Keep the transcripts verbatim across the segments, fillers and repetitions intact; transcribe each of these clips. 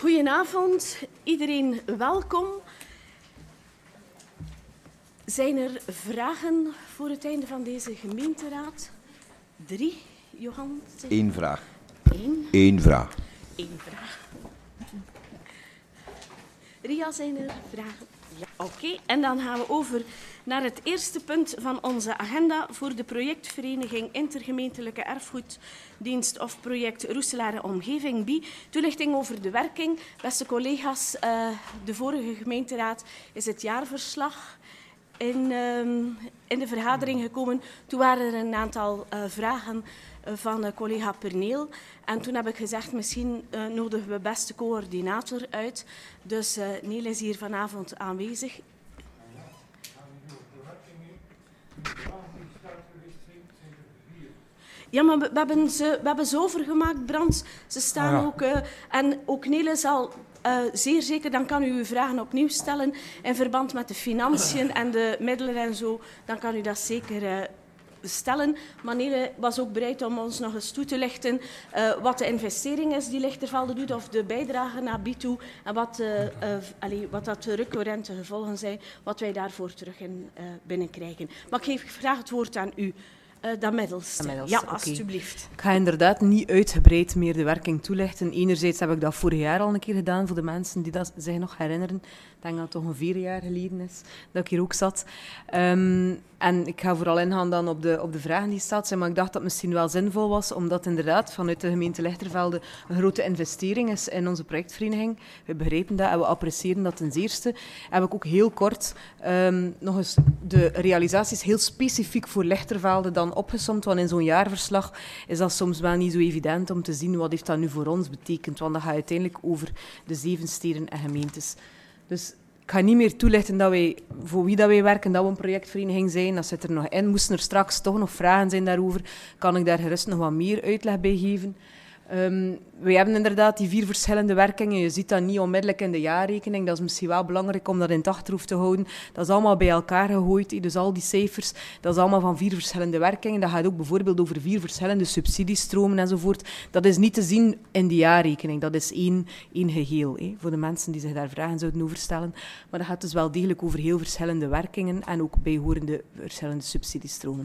Goedenavond, iedereen welkom. Zijn er vragen voor het einde van deze gemeenteraad? Drie, Johan? Eén vraag. Eén? Eén vraag. Eén vraag. Ria, zijn er vragen? Ja, oké. Okay. En dan gaan we over naar het eerste punt van onze agenda voor de projectvereniging Intergemeentelijke Erfgoeddienst of project Roeselaar en Omgeving B I. Toelichting over de werking. Beste collega's, uh, de vorige gemeenteraad is het jaarverslag in, uh, in de vergadering gekomen. Toen waren er een aantal uh, vragen uh, van uh, collega Perneel. En toen heb ik gezegd, misschien uh, nodigen we best de coördinator uit. Dus uh, Neel is hier vanavond aanwezig. Ja, maar we, we, hebben ze, we hebben ze overgemaakt, Brands. Ze staan ah, ja. ook... Uh, en ook Nele zal uh, zeer zeker... Dan kan u uw vragen opnieuw stellen in verband met de financiën en de middelen en zo. Dan kan u dat zeker uh, stellen. Maar Nele was ook bereid om ons nog eens toe te lichten uh, wat de investering is die Lichtervelde doet, of de bijdrage naar B I T O, en wat, uh, uh, allee, wat dat de recurrente gevolgen zijn, wat wij daarvoor terug in uh, binnenkrijgen. Maar ik geef graag het woord aan u. Uh, dat middelste. Ja, ja okay. Alsjeblieft. Ik ga inderdaad niet uitgebreid meer de werking toelichten. Enerzijds heb ik dat vorig jaar al een keer gedaan, voor de mensen die dat zich nog herinneren. Ik denk dat het toch een vier jaar geleden is dat ik hier ook zat. Um, en ik ga vooral ingaan dan op de, op de vragen die gesteld zijn, maar ik dacht dat het misschien wel zinvol was, omdat inderdaad vanuit de gemeente Lichtervelde een grote investering is in onze projectvereniging. We begrijpen dat en we appreciëren dat ten zeerste. Heb ik ook heel kort um, nog eens de realisaties heel specifiek voor Lichtervelde dan opgesomd, want in zo'n jaarverslag is dat soms wel niet zo evident om te zien wat heeft dat nu voor ons betekent, want dat gaat uiteindelijk over de zeven steden en gemeentes. Dus ik ga niet meer toelichten dat wij, voor wie dat wij werken, dat we een projectvereniging zijn. Dat zit er nog in. Moesten er straks toch nog vragen zijn daarover, kan ik daar gerust nog wat meer uitleg bij geven. Um, we hebben inderdaad die vier verschillende werkingen. Je ziet dat niet onmiddellijk in de jaarrekening. Dat is misschien wel belangrijk om dat in het achterhoofd te houden. Dat is allemaal bij elkaar gegooid. Dus al die cijfers, dat is allemaal van vier verschillende werkingen. Dat gaat ook bijvoorbeeld over vier verschillende subsidiestromen enzovoort. Dat is niet te zien in die jaarrekening. Dat is één, één geheel, hè, voor de mensen die zich daar vragen zouden over stellen. Maar dat gaat dus wel degelijk over heel verschillende werkingen en ook bijhorende verschillende subsidiestromen.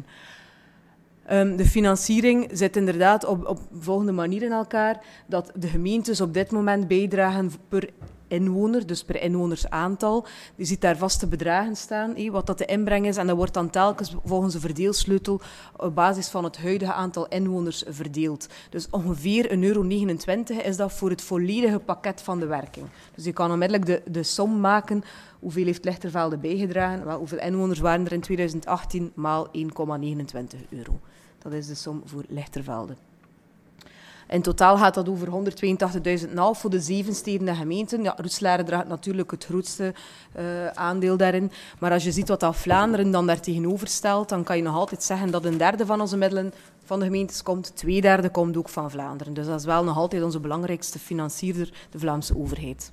Um, de financiering zit inderdaad op, op volgende manier in elkaar, dat de gemeentes op dit moment bijdragen per inwoner, dus per inwonersaantal. Je ziet daar vaste bedragen staan, hé, wat dat de inbreng is, en dat wordt dan telkens volgens een verdeelsleutel op basis van het huidige aantal inwoners verdeeld. Dus ongeveer een euro negenentwintig is dat voor het volledige pakket van de werking. Dus je kan onmiddellijk de, de som maken. Hoeveel heeft Lichtervelde bijgedragen? Wel, hoeveel inwoners waren er in tweeduizend achttien? Maal één komma negenentwintig euro. Dat is de som voor Lichtervelde. In totaal gaat dat over honderdtweeëntachtigduizend komma vijf voor de zeven steden en gemeenten. Ja, Roeselaar draagt natuurlijk het grootste uh, aandeel daarin. Maar als je ziet wat dat Vlaanderen dan daar tegenover stelt, dan kan je nog altijd zeggen dat een derde van onze middelen van de gemeentes komt. Twee derde komt ook van Vlaanderen. Dus dat is wel nog altijd onze belangrijkste financierder, de Vlaamse overheid.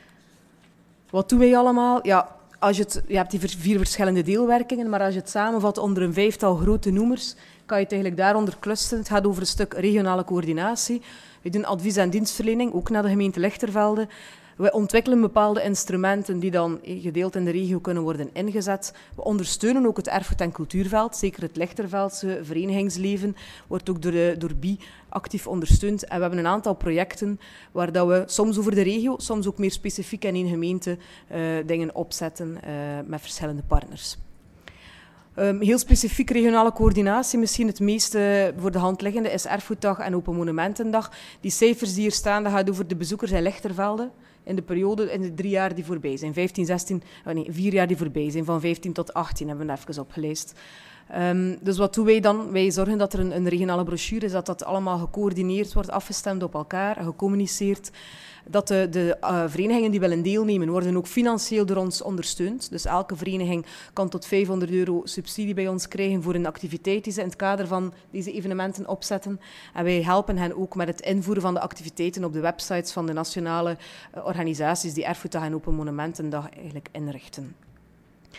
Wat doen wij allemaal? Ja, als je, het, je hebt die vier verschillende deelwerkingen, maar als je het samenvat onder een vijftal grote noemers, kan je het eigenlijk daaronder clusteren. Het gaat over een stuk regionale coördinatie. We doen advies- en dienstverlening, ook naar de gemeente Lichtervelde. We ontwikkelen bepaalde instrumenten die dan gedeeld in de regio kunnen worden ingezet. We ondersteunen ook het erfgoed- en cultuurveld. Zeker het Lichterveldse verenigingsleven wordt ook door, de, door B I actief ondersteund. En we hebben een aantal projecten waar dat we soms over de regio, soms ook meer specifiek in één gemeente uh, dingen opzetten uh, met verschillende partners. Um, heel specifiek regionale coördinatie, misschien het meest uh, voor de hand liggende, is Erfgoeddag en Open Monumentendag. Die cijfers die hier staan, dat gaat over de bezoekers in Lichtervelde in de periode, in de drie jaar die voorbij zijn. vijftien, zestien, oh nee, vier jaar die voorbij zijn, van vijftien tot achttien hebben we even opgelijst. Um, dus wat doen wij dan? Wij zorgen dat er een, een regionale brochure is, dat dat allemaal gecoördineerd wordt, afgestemd op elkaar, gecommuniceerd. Dat de, de uh, verenigingen die willen deelnemen, worden ook financieel door ons ondersteund. Dus elke vereniging kan tot vijfhonderd euro subsidie bij ons krijgen voor een activiteit die ze in het kader van deze evenementen opzetten. En wij helpen hen ook met het invoeren van de activiteiten op de websites van de nationale uh, organisaties die Erfgoeddag en Open Monumentendag eigenlijk inrichten.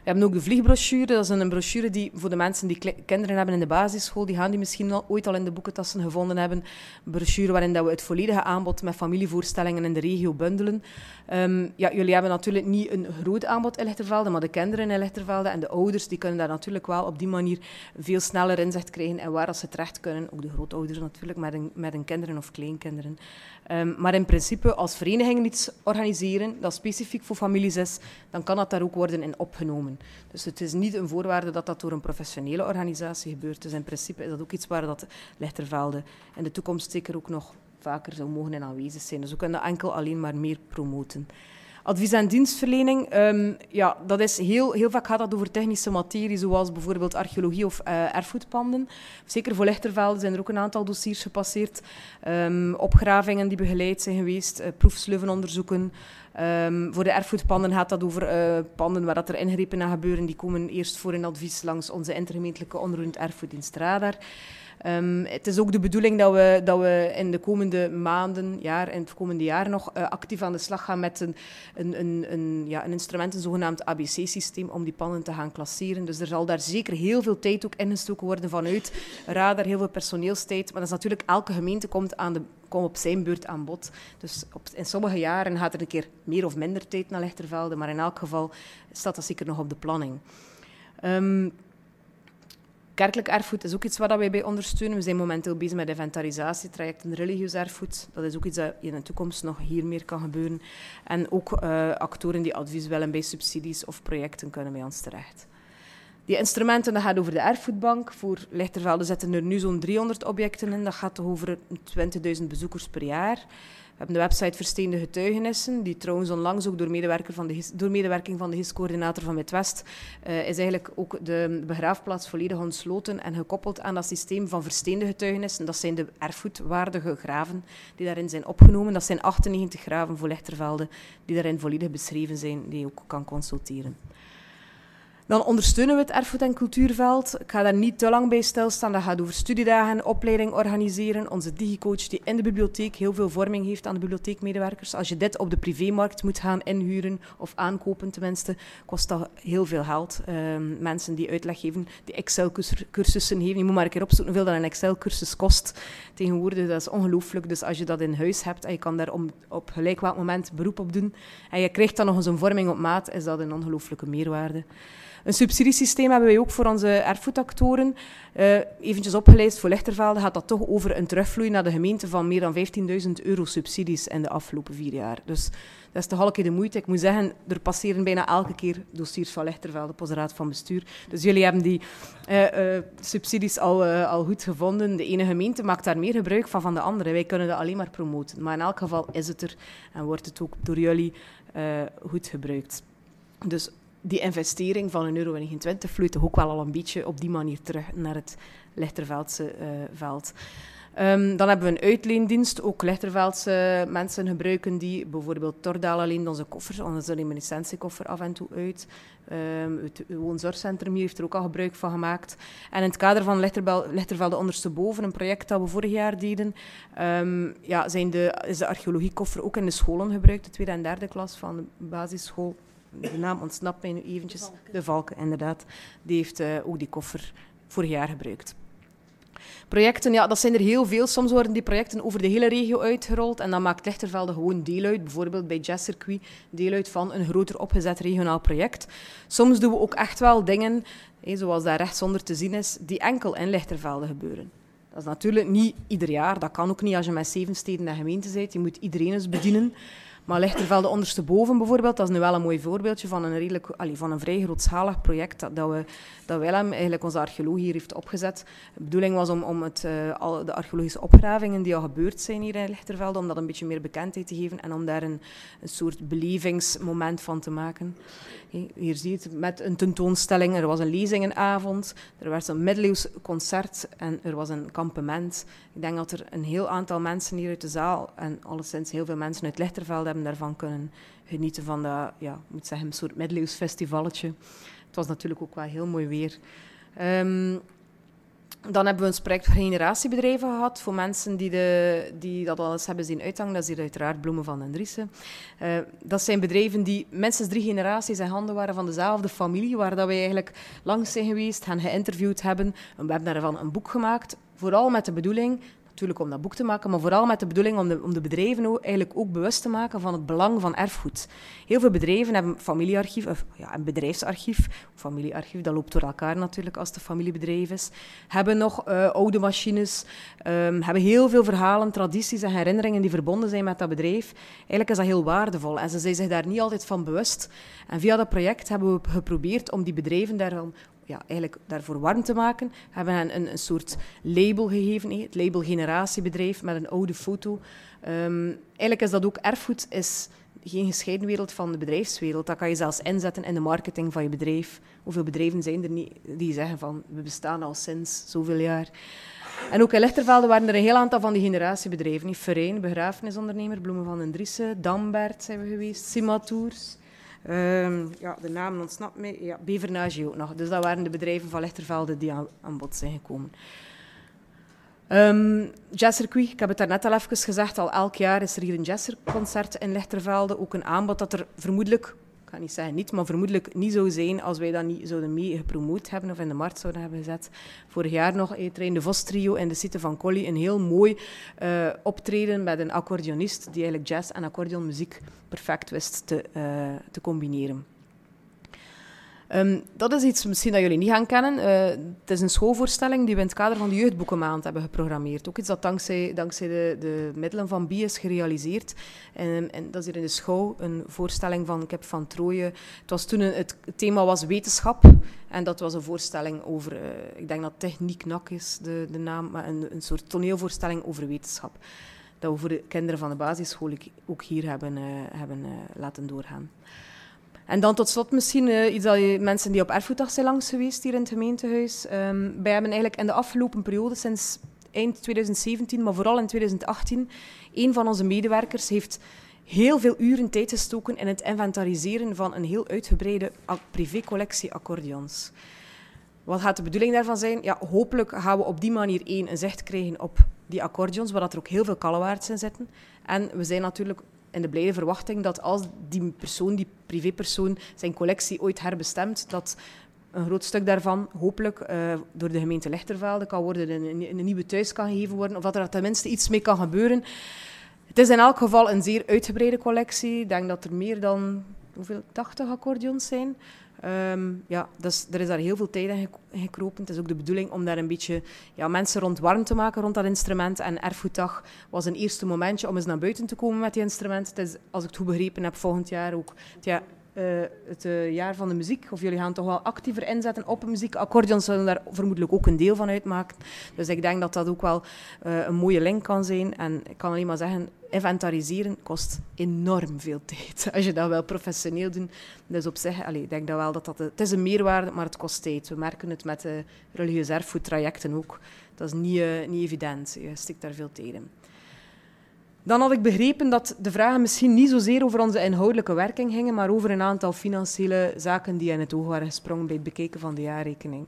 We hebben ook de vliegbrochure. Dat is een brochure die voor de mensen die kinderen hebben in de basisschool, die gaan die misschien al, ooit al in de boekentassen gevonden hebben. Een brochure waarin dat we het volledige aanbod met familievoorstellingen in de regio bundelen. Um, ja, jullie hebben natuurlijk niet een groot aanbod in Lichtervelde, maar de kinderen in Lichtervelde en de ouders die kunnen daar natuurlijk wel op die manier veel sneller inzicht krijgen en waar ze terecht kunnen. Ook de grootouders natuurlijk, met hun, met hun kinderen of kleinkinderen. Um, maar in principe, als verenigingen iets organiseren dat specifiek voor families is, dan kan dat daar ook worden in opgenomen. Dus het is niet een voorwaarde dat dat door een professionele organisatie gebeurt. Dus in principe is dat ook iets waar dat Lichtervelde in de toekomst zeker ook nog vaker zou mogen in aanwezig zijn. Dus we kunnen dat enkel alleen maar meer promoten. Advies- en dienstverlening, um, ja, dat is heel, heel vaak gaat dat over technische materie, zoals bijvoorbeeld archeologie of uh, erfgoedpanden. Zeker voor Lichtervelde zijn er ook een aantal dossiers gepasseerd. Um, opgravingen die begeleid zijn geweest, uh, proefsleuvenonderzoeken. Um, voor de erfgoedpanden gaat dat over uh, panden waar dat er ingrepen aan gebeuren. Die komen eerst voor in advies langs onze intergemeentelijke onroerend erfgoeddienst Radar. Um, het is ook de bedoeling dat we, dat we in de komende maanden, jaar, in het komende jaar nog uh, actief aan de slag gaan met een, een, een, een, ja, een instrument, een zogenaamd A B C-systeem, om die panden te gaan klasseren. Dus er zal daar zeker heel veel tijd ook ingestoken worden vanuit Radar, heel veel personeelstijd. Maar dat is natuurlijk, elke gemeente komt, aan de, komt op zijn beurt aan bod. Dus op, in sommige jaren gaat er een keer meer of minder tijd naar Lichtervelde, maar in elk geval staat dat zeker nog op de planning. Um, Kerkelijk erfgoed is ook iets waar wij bij ondersteunen. We zijn momenteel bezig met inventarisatietrajecten religieus erfgoed. Dat is ook iets dat in de toekomst nog hier meer kan gebeuren. En ook uh, actoren die advies willen bij subsidies of projecten kunnen bij ons terecht. Die instrumenten, dat gaat over de erfgoedbank. Voor Lichtervelde zitten er nu zo'n driehonderd objecten in. Dat gaat toch over twintigduizend bezoekers per jaar. We hebben de website Versteende Getuigenissen, die trouwens onlangs ook door, medewerker van de, door medewerking van de G I S-coördinator van Midwest uh, is eigenlijk ook de begraafplaats volledig ontsloten en gekoppeld aan dat systeem van versteende getuigenissen. Dat zijn de erfgoedwaardige graven die daarin zijn opgenomen. Dat zijn achtennegentig graven voor Lichtervelde die daarin volledig beschreven zijn, die je ook kan consulteren. Dan ondersteunen we het erfgoed- en cultuurveld. Ik ga daar niet te lang bij stilstaan. Dat gaat over studiedagen, opleiding organiseren. Onze digicoach die in de bibliotheek heel veel vorming heeft aan de bibliotheekmedewerkers. Als je dit op de privémarkt moet gaan inhuren, of aankopen tenminste, kost dat heel veel geld. Um, mensen die uitleg geven, die Excel-cursussen geven. Je moet maar een keer opzoeken hoeveel dat een Excel-cursus kost. Tegenwoordig, dat is ongelooflijk. Dus als je dat in huis hebt en je kan daar om, op gelijk welk moment beroep op doen en je krijgt dan nog eens een vorming op maat, is dat een ongelooflijke meerwaarde. Een subsidiesysteem hebben wij ook voor onze erfgoedactoren. Uh, eventjes opgelijst, voor Lichtervelde gaat dat toch over een terugvloei naar de gemeente van meer dan vijftienduizend euro subsidies in de afgelopen vier jaar. Dus dat is toch al een keer de moeite. Ik moet zeggen, er passeren bijna elke keer dossiers van Lichtervelde op onze raad van bestuur. Dus jullie hebben die uh, uh, subsidies al, uh, al goed gevonden. De ene gemeente maakt daar meer gebruik van dan de andere. Wij kunnen dat alleen maar promoten. Maar in elk geval is het er en wordt het ook door jullie uh, goed gebruikt. Dus die investering van een euro negenentwintig vloeit toch ook wel al een beetje op die manier terug naar het Lichterveldse uh, veld. Um, dan hebben we een uitleendienst. Ook Lichterveldse mensen gebruiken die. Bijvoorbeeld Tordaal leent onze koffer, onze reminiscentiekoffer af en toe uit. Um, het woonzorgcentrum hier heeft er ook al gebruik van gemaakt. En in het kader van Lichtervelde ondersteboven, een project dat we vorig jaar deden, um, ja, zijn de, is de archeologiekoffer ook in de scholen gebruikt, de tweede en derde klas van de basisschool. De naam ontsnapt mij nu eventjes. De Valken, de Valken inderdaad. Die heeft uh, ook die koffer vorig jaar gebruikt. Projecten, ja, dat zijn er heel veel. Soms worden die projecten over de hele regio uitgerold en dan maakt Lichtervelde gewoon deel uit, bijvoorbeeld bij Jazzcircuit, deel uit van een groter opgezet regionaal project. Soms doen we ook echt wel dingen, hé, zoals daar rechtsonder te zien is, die enkel in Lichtervelde gebeuren. Dat is natuurlijk niet ieder jaar, dat kan ook niet als je met zeven steden en gemeenten bent. Je moet iedereen eens bedienen. Maar Lichtervelde ondersteboven bijvoorbeeld, dat is nu wel een mooi voorbeeldje van een, redelijk, allee, van een vrij grootschalig project dat, dat, we, dat Willem, eigenlijk onze archeoloog, hier heeft opgezet. De bedoeling was om, om het, uh, al de archeologische opgravingen die al gebeurd zijn hier in Lichtervelde, om dat een beetje meer bekendheid te geven en om daar een, een soort belevingsmoment van te maken. Hier zie je het met een tentoonstelling, er was een lezingenavond, er werd een middeleeuws concert en er was een kampement. Ik denk dat er een heel aantal mensen hier uit de zaal en alleszins heel veel mensen uit Lichtervelde hebben daarvan kunnen genieten van dat, ja, ik moet zeggen, een soort middeleeuws festivalletje. Het was natuurlijk ook wel heel mooi weer. Um, Dan hebben we ons project voor generatiebedrijven gehad, voor mensen die, de, die dat al eens hebben zien uithangen. Dat is hier uiteraard Bloemen van den Driessen. Uh, dat zijn bedrijven die minstens drie generaties in handen waren van dezelfde familie, waar dat wij eigenlijk langs zijn geweest, hen geïnterviewd hebben. En we hebben daarvan een boek gemaakt, vooral met de bedoeling, natuurlijk om dat boek te maken, maar vooral met de bedoeling om de, om de bedrijven ook, eigenlijk ook bewust te maken van het belang van erfgoed. Heel veel bedrijven hebben familiearchief, of ja, een bedrijfsarchief, familiearchief, dat loopt door elkaar natuurlijk als het een familiebedrijf is, hebben nog uh, oude machines, um, hebben heel veel verhalen, tradities en herinneringen die verbonden zijn met dat bedrijf. Eigenlijk is dat heel waardevol en ze zijn zich daar niet altijd van bewust. En via dat project hebben we geprobeerd om die bedrijven daarvan ja, eigenlijk daarvoor warm te maken. We hebben hen een, een soort label gegeven, he, het label generatiebedrijf met een oude foto. Um, eigenlijk is dat ook erfgoed, is geen gescheiden wereld van de bedrijfswereld. Dat kan je zelfs inzetten in de marketing van je bedrijf. Hoeveel bedrijven zijn er niet die zeggen van we bestaan al sinds zoveel jaar. En ook in Lichtervelde waren er een heel aantal van die generatiebedrijven. Verijn, begrafenisondernemer, Bloemen van den Driessen, Dambert zijn we geweest, Simatours. Um, ja, de naam ontsnapt mij. Ja, Bevernage ook nog. Dus dat waren de bedrijven van Lichtervelde die aan, aan bod zijn gekomen. Um, jazzcircuit, ik heb het daarnet al even gezegd, al elk jaar is er hier een jazzconcert in Lichtervelde. Ook een aanbod dat er vermoedelijk, ik ga niet zeggen niet, maar vermoedelijk niet zou zijn als wij dat niet zouden mee gepromoot hebben of in de markt zouden hebben gezet. Vorig jaar nog trein de Vos Trio in de site van Collie, een heel mooi uh, optreden met een accordeonist die eigenlijk jazz en accordeonmuziek perfect wist te, uh, te combineren. Um, dat is iets misschien dat jullie niet gaan kennen. Uh, het is een schoolvoorstelling die we in het kader van de Jeugdboekenmaand hebben geprogrammeerd. Ook iets dat dankzij, dankzij de, de middelen van B I is gerealiseerd. En, en dat is hier in de schouw een voorstelling van Kip van Trooijen. Het, was toen een, het thema was wetenschap. En dat was een voorstelling over, uh, ik denk dat Techniek Nak is de, de naam, maar een, een soort toneelvoorstelling over wetenschap. Dat we voor de kinderen van de basisschool ook hier hebben, uh, hebben uh, laten doorgaan. En dan tot slot misschien uh, iets dat je, mensen die op erfgoeddag zijn langs geweest hier in het gemeentehuis. Um, wij hebben eigenlijk in de afgelopen periode, sinds eind twintig zeventien, maar vooral in twintig achttien, een van onze medewerkers heeft heel veel uren tijd gestoken in het inventariseren van een heel uitgebreide privécollectie accordeons. Wat gaat de bedoeling daarvan zijn? Ja, hopelijk gaan we op die manier één, een zicht krijgen op die accordeons, waar er ook heel veel kallewaards in zitten. En we zijn natuurlijk in de blijde verwachting dat als die persoon, die privépersoon, zijn collectie ooit herbestemt, dat een groot stuk daarvan hopelijk uh, door de gemeente Lichtervelde kan worden, in een, in een nieuwe thuis kan gegeven worden, of dat er tenminste iets mee kan gebeuren. Het is in elk geval een zeer uitgebreide collectie. Ik denk dat er meer dan hoeveel, tachtig accordeons zijn. Um, ja, dus er is daar heel veel tijd in gekropen. Het is ook de bedoeling om daar een beetje ja, mensen rond warm te maken rond dat instrument. En Erfgoeddag was een eerste momentje om eens naar buiten te komen met die instrument. Het is, als ik het goed begrepen heb, volgend jaar ook ja, uh, het uh, jaar van de muziek. Of jullie gaan toch wel actiever inzetten op muziek. Accordeons zullen daar vermoedelijk ook een deel van uitmaken. Dus ik denk dat dat ook wel uh, een mooie link kan zijn. En ik kan alleen maar zeggen, inventariseren kost enorm veel tijd. Als je dat wel professioneel doet. Dus op zich, allez, ik denk dat wel dat dat... Het is een meerwaarde, maar het kost tijd. We merken het met de religieus erfgoedtrajecten ook. Dat is niet, uh, niet evident. Je stikt daar veel tijd in. Dan had ik begrepen dat de vragen misschien niet zozeer over onze inhoudelijke werking gingen, maar over een aantal financiële zaken die in het oog waren gesprongen bij het bekijken van de jaarrekening.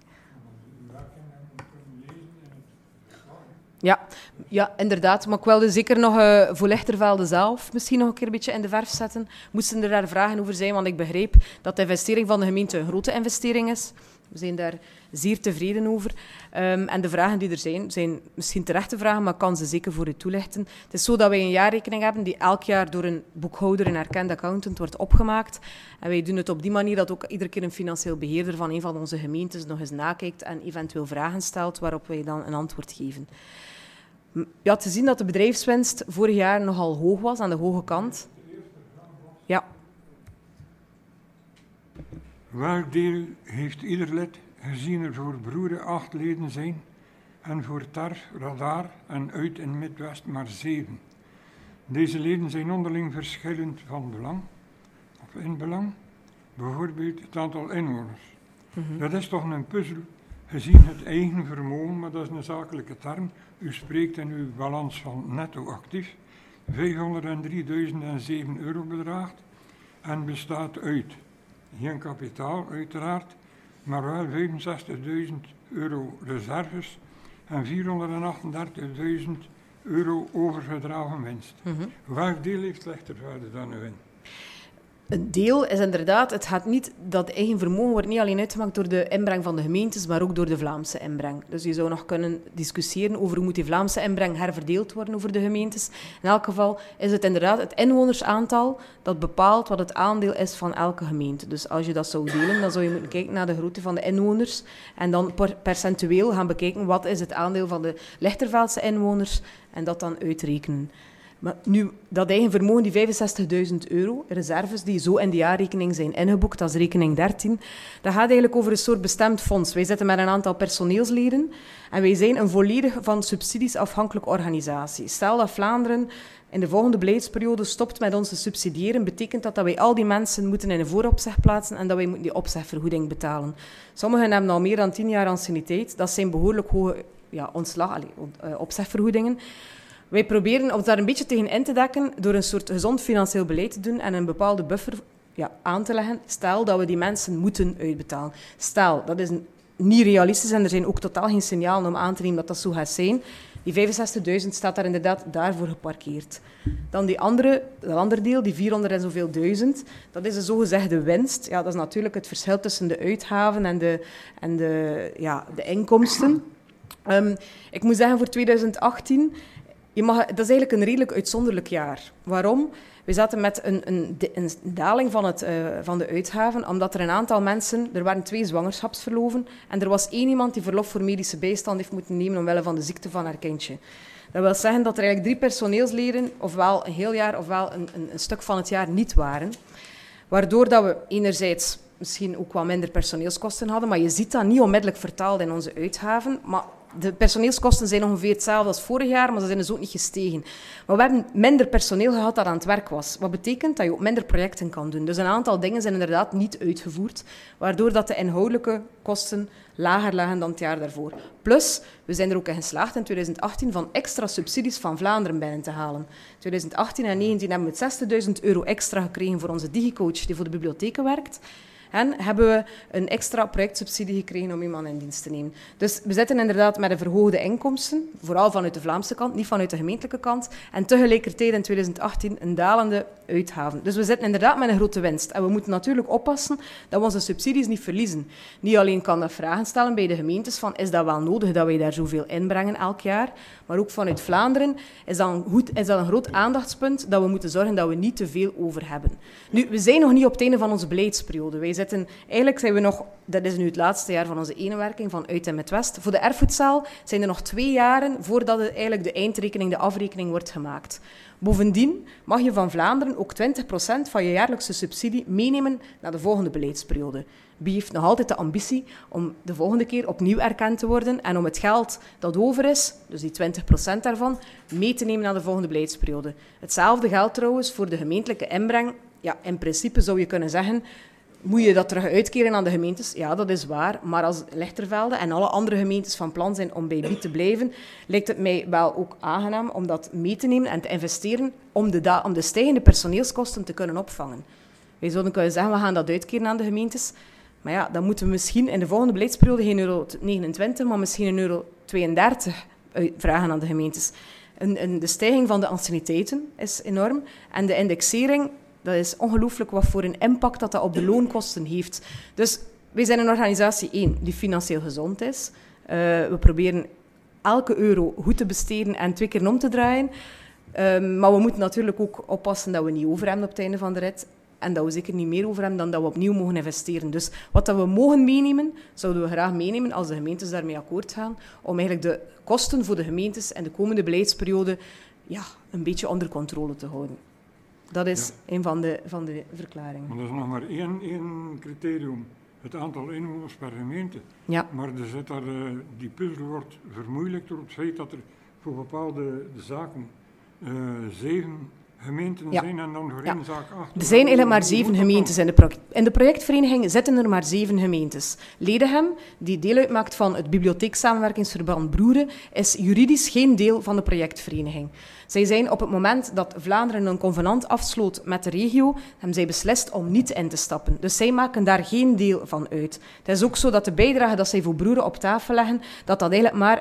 Ja, ja, inderdaad. Maar ik wilde zeker nog uh, voor Lichtervelde zelf misschien nog een keer een beetje in de verf zetten. Moesten er daar vragen over zijn, want ik begreep dat de investering van de gemeente een grote investering is. We zijn daar zeer tevreden over. Um, en de vragen die er zijn, zijn misschien terechte vragen, maar ik kan ze zeker voor u toelichten. Het is zo dat wij een jaarrekening hebben die elk jaar door een boekhouder, een erkende accountant, wordt opgemaakt. En wij doen het op die manier dat ook iedere keer een financieel beheerder van een van onze gemeentes nog eens nakijkt en eventueel vragen stelt waarop wij dan een antwoord geven. Ja, te zien dat de bedrijfswinst vorig jaar nogal hoog was, aan de hoge kant. Ja. Welk deel heeft ieder lid, gezien er voor broeren acht leden zijn, en voor T A R, Radar en uit in Midwest maar zeven. Deze leden zijn onderling verschillend van belang, of in belang, bijvoorbeeld het aantal inwoners. Mm-hmm. Dat is toch een puzzel, gezien het eigen vermogen, maar dat is een zakelijke term. U spreekt in uw balans van netto actief, vijfhonderddrieduizend zeven euro bedraagt en bestaat uit geen kapitaal uiteraard, maar wel vijfenzestigduizend euro reserves en vierhonderdachtendertigduizend euro overgedragen winst. Mm-hmm. Welk deel heeft Lichtervelde dan nu in? Een deel is inderdaad, het gaat niet, dat eigen vermogen wordt niet alleen uitgemaakt door de inbreng van de gemeentes, maar ook door de Vlaamse inbreng. Dus je zou nog kunnen discussiëren over hoe moet die Vlaamse inbreng herverdeeld worden over de gemeentes. In elk geval is het inderdaad het inwonersaantal dat bepaalt wat het aandeel is van elke gemeente. Dus als je dat zou delen, dan zou je moeten kijken naar de grootte van de inwoners en dan percentueel gaan bekijken wat is het aandeel van de Lichterveldse inwoners en dat dan uitrekenen. Maar nu, dat eigen vermogen, die vijfenzestigduizend euro, reserves die zo in de jaarrekening zijn ingeboekt, dat is rekening dertien, dat gaat eigenlijk over een soort bestemd fonds. Wij zitten met een aantal personeelsleden en wij zijn een volledig van subsidies afhankelijke organisatie. Stel dat Vlaanderen in de volgende beleidsperiode stopt met ons te subsidiëren, betekent dat dat wij al die mensen moeten in een vooropzeg plaatsen en dat wij moeten die opzegvergoeding betalen. Sommigen hebben al meer dan tien jaar anciëniteit. Dat zijn behoorlijk hoge ja, ontslag, allez, opzegvergoedingen. Wij proberen ons daar een beetje tegen in te dekken door een soort gezond financieel beleid te doen en een bepaalde buffer ja, aan te leggen. Stel dat we die mensen moeten uitbetalen. Stel, dat is niet realistisch en er zijn ook totaal geen signalen om aan te nemen dat dat zo gaat zijn. Die vijfenzestigduizend staat daar inderdaad daarvoor geparkeerd. Dan die andere, dat andere deel, die vierhonderd en zoveel duizend, dat is de zogezegde winst. Ja, dat is natuurlijk het verschil tussen de uitgaven en de, en de, ja, de inkomsten. Um, ik moet zeggen, voor tweeduizend achttien... Je mag, dat is eigenlijk een redelijk uitzonderlijk jaar. Waarom? We zaten met een, een, een daling van, het, uh, van de uitgaven, omdat er een aantal mensen... Er waren twee zwangerschapsverloven en er was één iemand die verlof voor medische bijstand heeft moeten nemen omwille van de ziekte van haar kindje. Dat wil zeggen dat er eigenlijk drie personeelsleden ofwel een heel jaar ofwel een, een, een stuk van het jaar niet waren. Waardoor dat we enerzijds misschien ook wat minder personeelskosten hadden, maar je ziet dat niet onmiddellijk vertaald in onze uitgaven. Maar de personeelskosten zijn ongeveer hetzelfde als vorig jaar, maar ze zijn dus ook niet gestegen. Maar we hebben minder personeel gehad dat aan het werk was. Wat betekent dat je ook minder projecten kan doen. Dus een aantal dingen zijn inderdaad niet uitgevoerd, waardoor dat de inhoudelijke kosten lager lagen dan het jaar daarvoor. Plus, we zijn er ook in geslaagd in tweeduizend achttien van extra subsidies van Vlaanderen binnen te halen. tweeduizend achttien en negentien hebben we zestigduizend euro extra gekregen voor onze digicoach die voor de bibliotheken werkt. En hebben we een extra projectsubsidie gekregen om iemand in dienst te nemen. Dus we zitten inderdaad met een verhoogde inkomsten, vooral vanuit de Vlaamse kant, niet vanuit de gemeentelijke kant. En tegelijkertijd in tweeduizend achttien een dalende uitgaven. Dus we zitten inderdaad met een grote winst. En we moeten natuurlijk oppassen dat we onze subsidies niet verliezen. Niet alleen kan dat vragen stellen bij de gemeentes van is dat wel nodig dat wij daar zoveel inbrengen elk jaar, maar ook vanuit Vlaanderen is dat een, goed, is dat een groot aandachtspunt dat we moeten zorgen dat we niet te veel over hebben. Nu, we zijn nog niet op het einde van onze beleidsperiode. Wij zitten, eigenlijk zijn we nog, dat is nu het laatste jaar van onze eenwerking van Uit en Midwest. Voor de erfgoedzaal zijn er nog twee jaren voordat het eigenlijk de eindrekening, de afrekening wordt gemaakt. Bovendien mag je van Vlaanderen ook twintig procent van je jaarlijkse subsidie meenemen naar de volgende beleidsperiode. B I heeft nog altijd de ambitie om de volgende keer opnieuw erkend te worden en om het geld dat over is, dus die twintig procent daarvan, mee te nemen naar de volgende beleidsperiode. Hetzelfde geldt trouwens voor de gemeentelijke inbreng. Ja, in principe zou je kunnen zeggen, moet je dat terug uitkeren aan de gemeentes? Ja, dat is waar. Maar als Lichtervelde en alle andere gemeentes van plan zijn om bij B I te blijven, lijkt het mij wel ook aangenaam om dat mee te nemen en te investeren om de, da- om de stijgende personeelskosten te kunnen opvangen. Wij zouden kunnen zeggen, we gaan dat uitkeren aan de gemeentes. Maar ja, dan moeten we misschien in de volgende beleidsperiode geen euro negenentwintig, maar misschien een euro tweeëndertig vragen aan de gemeentes. En, en de stijging van de anciëniteiten is enorm. En de indexering, dat is ongelooflijk wat voor een impact dat, dat op de loonkosten heeft. Dus wij zijn een organisatie, één, die financieel gezond is. Uh, we proberen elke euro goed te besteden en twee keer om te draaien. Uh, maar we moeten natuurlijk ook oppassen dat we niet over hebben op het einde van de rit. En dat we zeker niet meer over hebben dan dat we opnieuw mogen investeren. Dus wat dat we mogen meenemen, zouden we graag meenemen als de gemeentes daarmee akkoord gaan, om eigenlijk de kosten voor de gemeentes en de komende beleidsperiode ja, een beetje onder controle te houden. Dat is ja. een van de, van de verklaringen. Maar dat is nog maar één, één criterium. Het aantal inwoners per gemeente. Ja. Maar er zit daar, uh, die puzzel wordt vermoeilijkt door het feit dat er voor bepaalde zaken uh, zeven gemeenten ja. zijn en dan voor één ja. zaak acht. Er zijn eigenlijk maar zeven gemeentes in de, pro- in de projectvereniging zitten er maar zeven gemeentes. Ledegem, die deel uitmaakt van het bibliotheeksamenwerkingsverband Broeren, is juridisch geen deel van de projectvereniging. Zij zijn op het moment dat Vlaanderen een convenant afsloot met de regio, hebben zij beslist om niet in te stappen. Dus zij maken daar geen deel van uit. Het is ook zo dat de bijdrage dat zij voor Broeren op tafel leggen, dat dat eigenlijk maar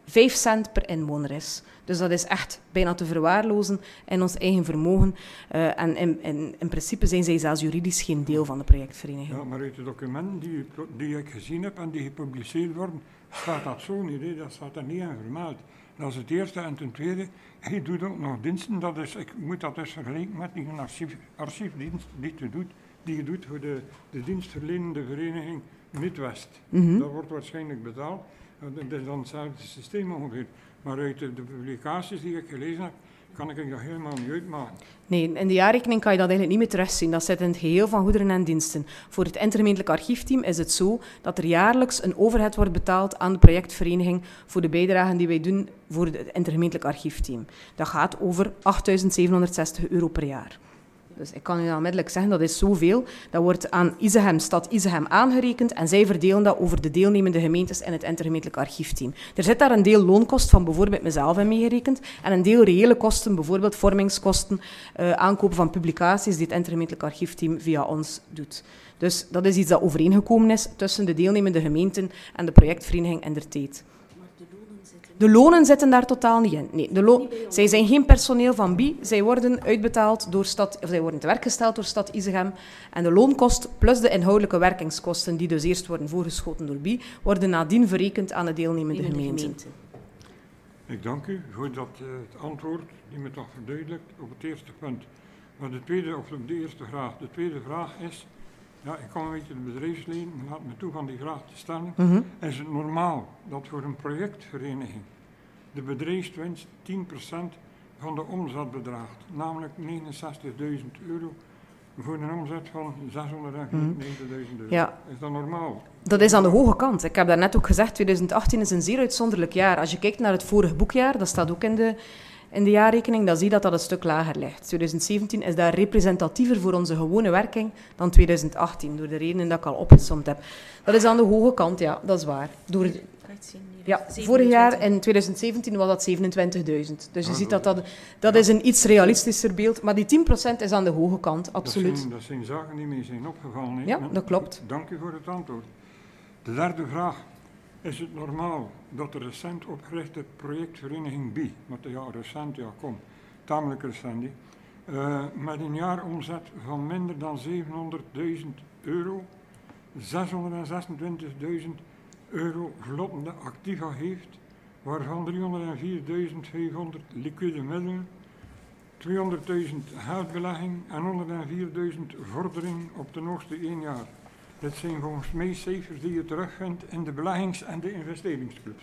vijf cent per inwoner is. Dus dat is echt bijna te verwaarlozen in ons eigen vermogen. Uh, en in, in, in principe zijn zij zelfs juridisch geen deel van de projectvereniging. Ja, maar uit de documenten die, die ik gezien heb en die gepubliceerd worden, staat dat zo niet. Hè? Dat staat er niet in vermeld. Dat is het eerste. En ten tweede, hij doet ook nog diensten. Dat is, ik moet dat dus vergelijken met die archief, archiefdienst die je doet, die je doet voor de, de dienstverlenende vereniging Midwest. Mm-hmm. Dat wordt waarschijnlijk betaald. Dat is dan hetzelfde systeem ongeveer. Maar uit de, de publicaties die ik gelezen heb, kan ik dat helemaal niet uitmaken. Nee, in de jaarrekening kan je dat eigenlijk niet meer terugzien. Dat zit in het geheel van goederen en diensten. Voor het intergemeentelijk archiefteam is het zo dat er jaarlijks een overhead wordt betaald aan de projectvereniging voor de bijdragen die wij doen voor het intergemeentelijk archiefteam. Dat gaat over achtduizend zevenhonderdzestig euro per jaar. Dus ik kan u onmiddellijk zeggen, dat is zoveel. Dat wordt aan Isegem, stad Isegem aangerekend en zij verdelen dat over de deelnemende gemeentes in het intergemeentelijk archiefteam. Er zit daar een deel loonkost van bijvoorbeeld mezelf in meegerekend en een deel reële kosten, bijvoorbeeld vormingskosten, uh, aankopen van publicaties die het intergemeentelijk archiefteam via ons doet. Dus dat is iets dat overeengekomen is tussen de deelnemende gemeenten en de projectvereniging indertijd. De lonen zitten daar totaal niet in. Nee, de lo- zij zijn geen personeel van B I. Zij worden uitbetaald door stad, of zij worden te werk gesteld door stad Isegem. En de loonkost plus de inhoudelijke werkingskosten, die dus eerst worden voorgeschoten door B I, worden nadien verrekend aan de deelnemende gemeenten. Gemeente. Ik dank u voor dat, uh, het antwoord die me toch verduidelijkt op het eerste punt. Maar de tweede, of de eerste vraag. De tweede vraag is, ja, ik kom een beetje het bedrijfsleven, maar laat me toe van die vraag te stellen. Mm-hmm. Is het normaal dat voor een projectvereniging de bedrijfswinst tien procent van de omzet bedraagt, namelijk negenenzestigduizend euro voor een omzet van zeshonderdnegenennegentigduizend euro? Ja. Is dat normaal? Dat is aan de hoge kant. Ik heb daarnet ook gezegd, twintig achttien is een zeer uitzonderlijk jaar. Als je kijkt naar het vorige boekjaar, dat staat ook in de... in de jaarrekening, dan zie je dat dat een stuk lager ligt. twintig zeventien is daar representatiever voor onze gewone werking dan twintig achttien, door de redenen dat ik al opgesomd heb. Dat is aan de hoge kant, ja, dat is waar. Door de, ja, vorig jaar in twintig zeventien was dat zevenentwintigduizend. Dus je ah, ziet dat dat, dat ja. is een iets realistischer beeld, maar die tien procent is aan de hoge kant, absoluut. Dat zijn, dat zijn zaken die mij zijn opgevallen. Hè? Ja, dat klopt. Dank u voor het antwoord. De derde vraag. Is het normaal dat de recent opgerichte projectvereniging B I, wat ja recent, ja kom, tamelijk recent, uh, met een jaaromzet van minder dan zevenhonderdduizend euro, zeshonderdzesentwintigduizend euro vlottende activa heeft, waarvan driehonderdvierduizendvijfhonderd liquide middelen, tweehonderdduizend geldbelegging en honderdvierduizend vordering op ten hoogste één jaar. Dit zijn volgens mij cijfers die je terugvindt in de beleggings- en de investeringsclubs.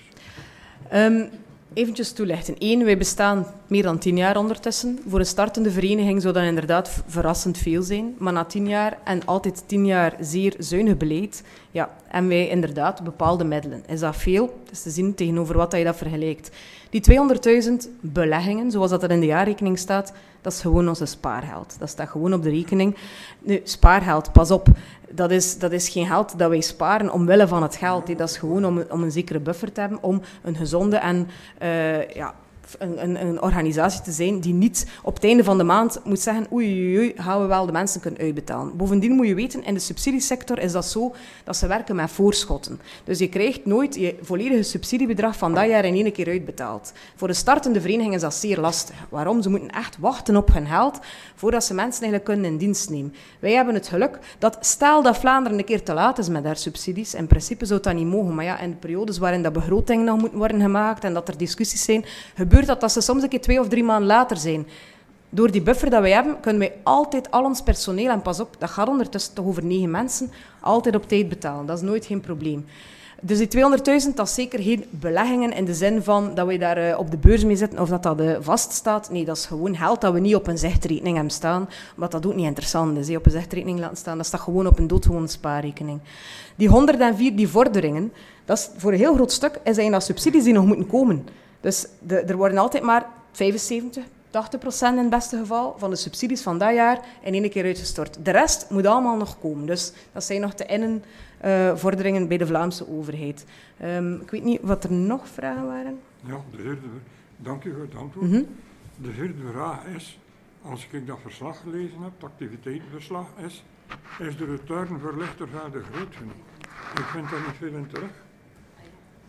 Um, eventjes toelichten. Eén, wij bestaan meer dan tien jaar ondertussen. Voor een startende vereniging zou dat inderdaad verrassend veel zijn. Maar na tien jaar en altijd tien jaar zeer zuinig beleid, ja, en wij inderdaad bepaalde middelen. Is dat veel? Het is te zien tegenover wat je dat vergelijkt. Die tweehonderdduizend beleggingen, zoals dat er in de jaarrekening staat, dat is gewoon onze spaargeld. Dat staat gewoon op de rekening. Nu, spaargeld, pas op. Dat is, dat is geen geld dat wij sparen omwille van het geld. Dat is gewoon om, om een zekere buffer te hebben, om een gezonde en uh, ja, een, een, een organisatie te zijn die niet op het einde van de maand moet zeggen oei, oei, oei, gaan we wel de mensen kunnen uitbetalen. Bovendien moet je weten, in de subsidiesector is dat zo dat ze werken met voorschotten. Dus je krijgt nooit je volledige subsidiebedrag van dat jaar in één keer uitbetaald. Voor een startende vereniging is dat zeer lastig. Waarom? Ze moeten echt wachten op hun geld voordat ze mensen eigenlijk kunnen in dienst nemen. Wij hebben het geluk dat, stel dat Vlaanderen een keer te laat is met haar subsidies, in principe zou dat niet mogen, maar ja, in de periodes waarin dat begrotingen nog moeten worden gemaakt en dat er discussies zijn, gebeurt dat dat ze soms een keer twee of drie maanden later zijn. Door die buffer dat wij hebben, kunnen wij altijd al ons personeel, en pas op, dat gaat ondertussen toch over negen mensen, altijd op tijd betalen. Dat is nooit geen probleem. Dus die tweehonderdduizend, dat is zeker geen beleggingen in de zin van dat wij daar uh, op de beurs mee zitten of dat dat uh, vaststaat. Nee, dat is gewoon geld dat we niet op een zichtrekening hebben staan, omdat dat ook niet interessant is, he, op een zichtrekening laten staan. Dat staat gewoon op een doodgewone spaarrekening. Die honderdvier, die vorderingen, dat is voor een heel groot stuk, zijn dat subsidies die nog moeten komen. Dus de, er worden altijd maar vijfenzeventig, tachtig procent in het beste geval van de subsidies van dat jaar in één keer uitgestort. De rest moet allemaal nog komen. Dus dat zijn nog te innen uh, vorderingen bij de Vlaamse overheid. Um, ik weet niet wat er nog vragen waren. Ja, de vierde, dank u voor het antwoord. Mm-hmm. De vierde vraag is, als ik dat verslag gelezen heb, het activiteitenverslag, is, is de return voor Lichtervelde groot genoeg? Ik vind daar niet veel in terug.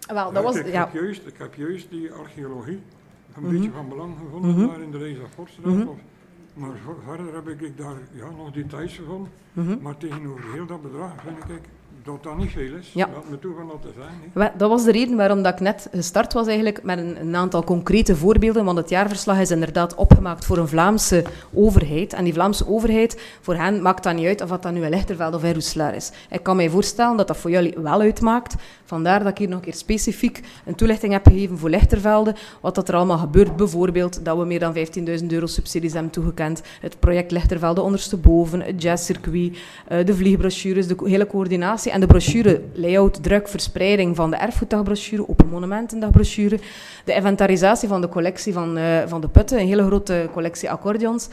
Wel, dat was, ik, ja. heb juist, ik heb juist die archeologie een Mm-hmm. beetje van belang gevonden Mm-hmm. daar in de Lees Fortstraat. Mm-hmm. Maar verder heb ik daar ja, nog details gevonden. Mm-hmm. Maar tegenover heel dat bedrag vind ik dat dat niet veel is. Ja. Laat me toe van dat te zijn. Hè. Wel, dat was de reden waarom dat ik net gestart was eigenlijk met een, een aantal concrete voorbeelden, want het jaarverslag is inderdaad opgemaakt voor een Vlaamse overheid. En die Vlaamse overheid, voor hen maakt dat niet uit of dat nu in Lichtervelde of in Roeselare is. Ik kan mij voorstellen dat dat voor jullie wel uitmaakt. Vandaar dat ik hier nog een keer specifiek een toelichting heb gegeven voor Lichtervelde, wat dat er allemaal gebeurt. Bijvoorbeeld dat we meer dan vijftienduizend euro subsidies hebben toegekend, het project Lichtervelde ondersteboven, het jazzcircuit, de vliegbrochures, de hele coördinatie en de brochure, layout, druk, verspreiding van de erfgoeddagbrochure, open monumentendagbrochure, de inventarisatie van de collectie van, uh, van de putten, een hele grote collectie accordeons.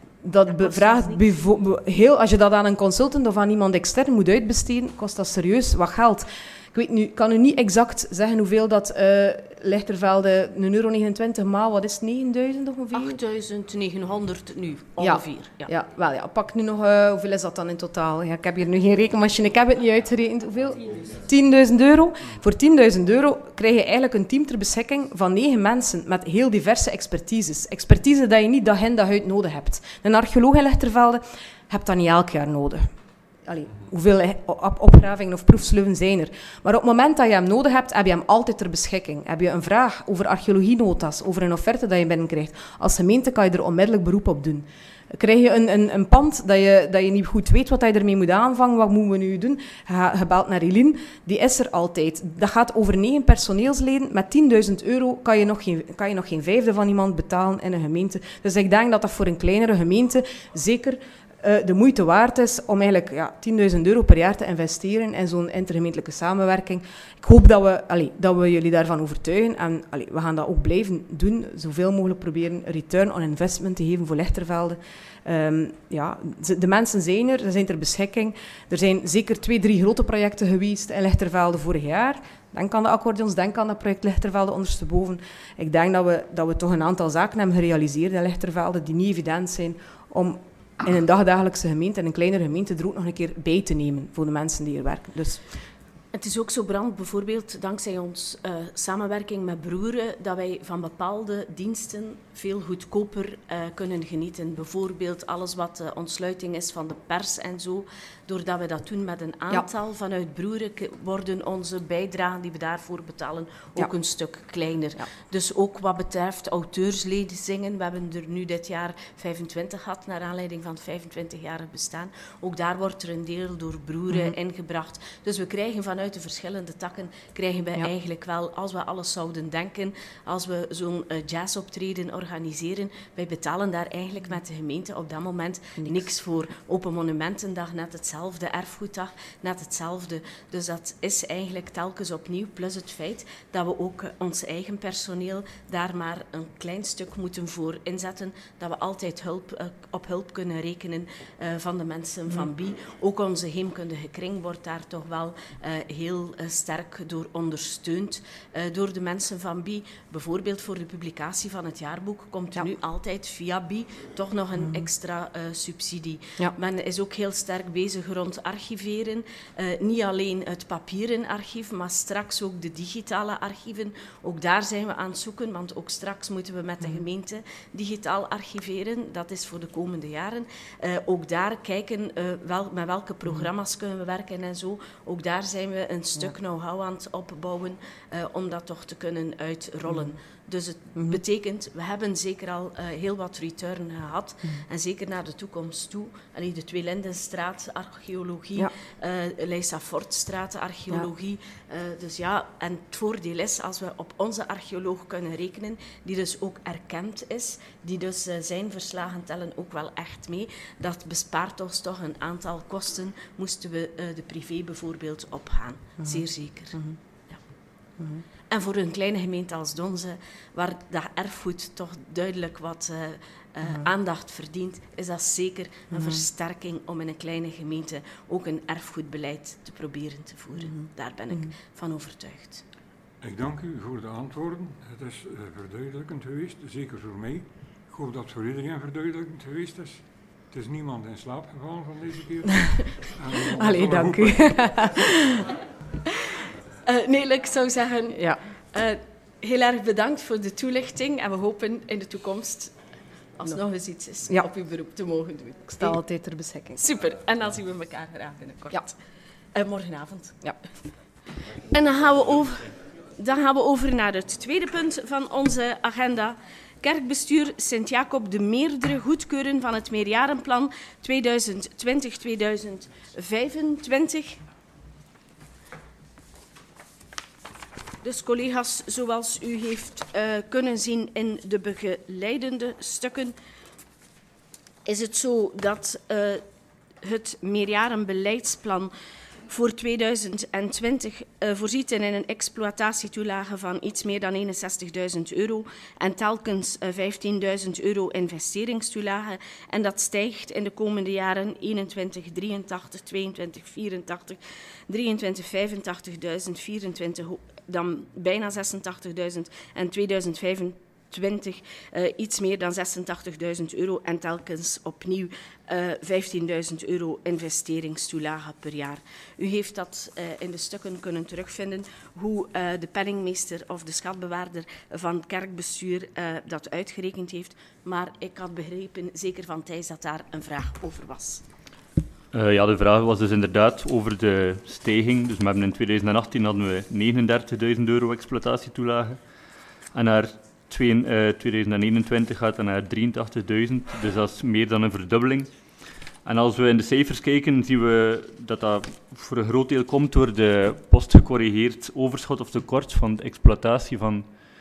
Dat bevraagt bevo- heel, als je dat aan een consultant of aan iemand extern moet uitbesteden, kost dat serieus wat geld. Ik weet nu, kan u niet exact zeggen hoeveel dat uh, Lichtervelde een euro negenentwintig maal, wat is het, negenduizend ongeveer? achtduizend negenhonderd nu, ongeveer. Ja, ja. ja, wel ja, pak nu nog, uh, hoeveel is dat dan in totaal? Ja, ik heb hier nu geen rekenmachine, ik heb het niet uitgerekend. Hoeveel? tienduizend euro. Voor tienduizend euro krijg je eigenlijk een team ter beschikking van negen mensen met heel diverse expertises. Expertise dat je niet dag in dag uit nodig hebt. Een archeoloog in Lichtervelde hebt dat niet elk jaar nodig. Allee, hoeveel op- opgravingen of proefsleuven zijn er. Maar op het moment dat je hem nodig hebt, heb je hem altijd ter beschikking. Heb je een vraag over archeologienota's, over een offerte dat je binnenkrijgt, als gemeente kan je er onmiddellijk beroep op doen. Krijg je een, een, een pand dat je, dat je niet goed weet wat je ermee moet aanvangen, wat moeten we nu doen? Je, je belt naar Eline, die is er altijd. Dat gaat over negen personeelsleden. Met tienduizend euro kan je, nog geen, kan je nog geen vijfde van iemand betalen in een gemeente. Dus ik denk dat dat voor een kleinere gemeente zeker Uh, de moeite waard is om eigenlijk ja, tienduizend euro per jaar te investeren in zo'n intergemeentelijke samenwerking. Ik hoop dat we, allee, dat we jullie daarvan overtuigen en allee, we gaan dat ook blijven doen, zoveel mogelijk proberen return on investment te geven voor Lichtervelde. Um, ja, de mensen zijn er, ze zijn ter beschikking. Er zijn zeker twee, drie grote projecten geweest in Lichtervelde vorig jaar. Denk aan de accordeons, denk aan dat project Lichtervelde ondersteboven. Ik denk dat we, dat we toch een aantal zaken hebben gerealiseerd in Lichtervelde die niet evident zijn om in een dagdagelijkse gemeente, in een kleinere gemeente, er ook nog een keer bij te nemen voor de mensen die er werken. Dus het is ook zo, Brand, bijvoorbeeld dankzij ons uh, samenwerking met Broeren, dat wij van bepaalde diensten veel goedkoper uh, kunnen genieten. Bijvoorbeeld alles wat de ontsluiting is van de pers en zo. Doordat we dat doen met een aantal ja. vanuit Broeren, worden onze bijdragen die we daarvoor betalen ook ja. een stuk kleiner. Ja. Dus ook wat betreft auteurslezingen, we hebben er nu dit jaar vijfentwintig gehad, naar aanleiding van het vijfentwintigjarig bestaan. Ook daar wordt er een deel door Broeren mm-hmm. ingebracht. Dus we krijgen vanuit de verschillende takken, krijgen we ja. eigenlijk wel, als we alles zouden denken, als we zo'n uh, jazzoptreden organiseren, wij betalen daar eigenlijk met de gemeente op dat moment niks, niks voor. Open Monumentendag, net hetzelfde, erfgoeddag, net hetzelfde. Dus dat is eigenlijk telkens opnieuw, plus het feit dat we ook uh, ons eigen personeel daar maar een klein stuk moeten voor inzetten, dat we altijd hulp, uh, op hulp kunnen rekenen uh, van de mensen mm. van B I. Ook onze heemkundige kring wordt daar toch wel uh, heel uh, sterk door ondersteund uh, door de mensen van B I. Bijvoorbeeld voor de publicatie van het jaarboek komt ja. nu altijd via B I toch nog een mm. extra uh, subsidie. Ja. Men is ook heel sterk bezig rond archiveren. Uh, niet alleen het papieren archief, maar straks ook de digitale archieven. Ook daar zijn we aan het zoeken, want ook straks moeten we met de gemeente digitaal archiveren. Dat is voor de komende jaren. Uh, ook daar kijken uh, wel, met welke programma's kunnen we werken en zo. Ook daar zijn we een stuk ja. know-how aan het opbouwen uh, om dat toch te kunnen uitrollen. Dus het mm-hmm. betekent, we hebben zeker al uh, heel wat return gehad. Mm-hmm. En zeker naar de toekomst toe. Allee, de Tweelindenstraat, archeologie. Ja. Uh, Leisa Fortstraat, archeologie. Ja. Uh, dus ja, en het voordeel is, als we op onze archeoloog kunnen rekenen, die dus ook erkend is, die dus uh, zijn verslagen tellen ook wel echt mee, dat bespaart ons toch een aantal kosten, moesten we uh, de privé bijvoorbeeld opgaan. Mm-hmm. Zeer zeker. Mm-hmm. Ja. Mm-hmm. En voor een kleine gemeente als Donze, waar dat erfgoed toch duidelijk wat uh, uh, mm-hmm. aandacht verdient, is dat zeker een mm-hmm. versterking om in een kleine gemeente ook een erfgoedbeleid te proberen te voeren. Mm-hmm. Daar ben ik mm-hmm. van overtuigd. Ik dank u voor de antwoorden. Het is uh, verduidelijkend geweest, zeker voor mij. Ik hoop dat het voor iedereen verduidelijkend geweest is. Het is niemand in slaap gevallen van deze keer. En, uh, Allee, dank u. Uh, nee, ik zou zeggen, Ja. uh, heel erg bedankt voor de toelichting en we hopen in de toekomst, als nog eens iets is, Ja. op uw beroep te mogen doen. Ik sta altijd ter beschikking. Super, en dan zien we elkaar graag binnenkort. Ja. Uh, morgenavond. Ja. En dan gaan, we over, dan gaan we over naar het tweede punt van onze agenda. Kerkbestuur Sint-Jacob de Meerdere goedkeuren van het meerjarenplan tweeduizend twintig tot tweeduizend vijfentwintig. Dus collega's, zoals u heeft uh, kunnen zien in de begeleidende stukken, is het zo dat uh, het meerjarenbeleidsplan voor tweeduizend twintig uh, voorziet in een exploitatietoelage van iets meer dan eenenzestigduizend euro en telkens uh, vijftienduizend euro investeringstoelage. En dat stijgt in de komende jaren eenentwintig drieëntachtig, tweeëntwintig vierentachtig, drieëntwintig vijfentachtigduizend, vierentwintig dan bijna zesentachtigduizend en tweeduizend vijfentwintig uh, iets meer dan zesentachtigduizend euro en telkens opnieuw uh, vijftienduizend euro investeringstoelage per jaar. U heeft dat uh, in de stukken kunnen terugvinden, hoe uh, de penningmeester of de schatbewaarder van het kerkbestuur uh, dat uitgerekend heeft. Maar ik had begrepen, zeker van Thijs, dat daar een vraag over was. Uh, ja, de vraag was dus inderdaad over de stijging. Dus we hebben in tweeduizend achttien hadden we negenendertigduizend euro exploitatietoelage. En naar tweeduizend eenentwintig gaat dat naar drieëntachtigduizend. Dus dat is meer dan een verdubbeling. En als we in de cijfers kijken, zien we dat dat voor een groot deel komt door de postgecorrigeerd overschot of tekort van de exploitatie van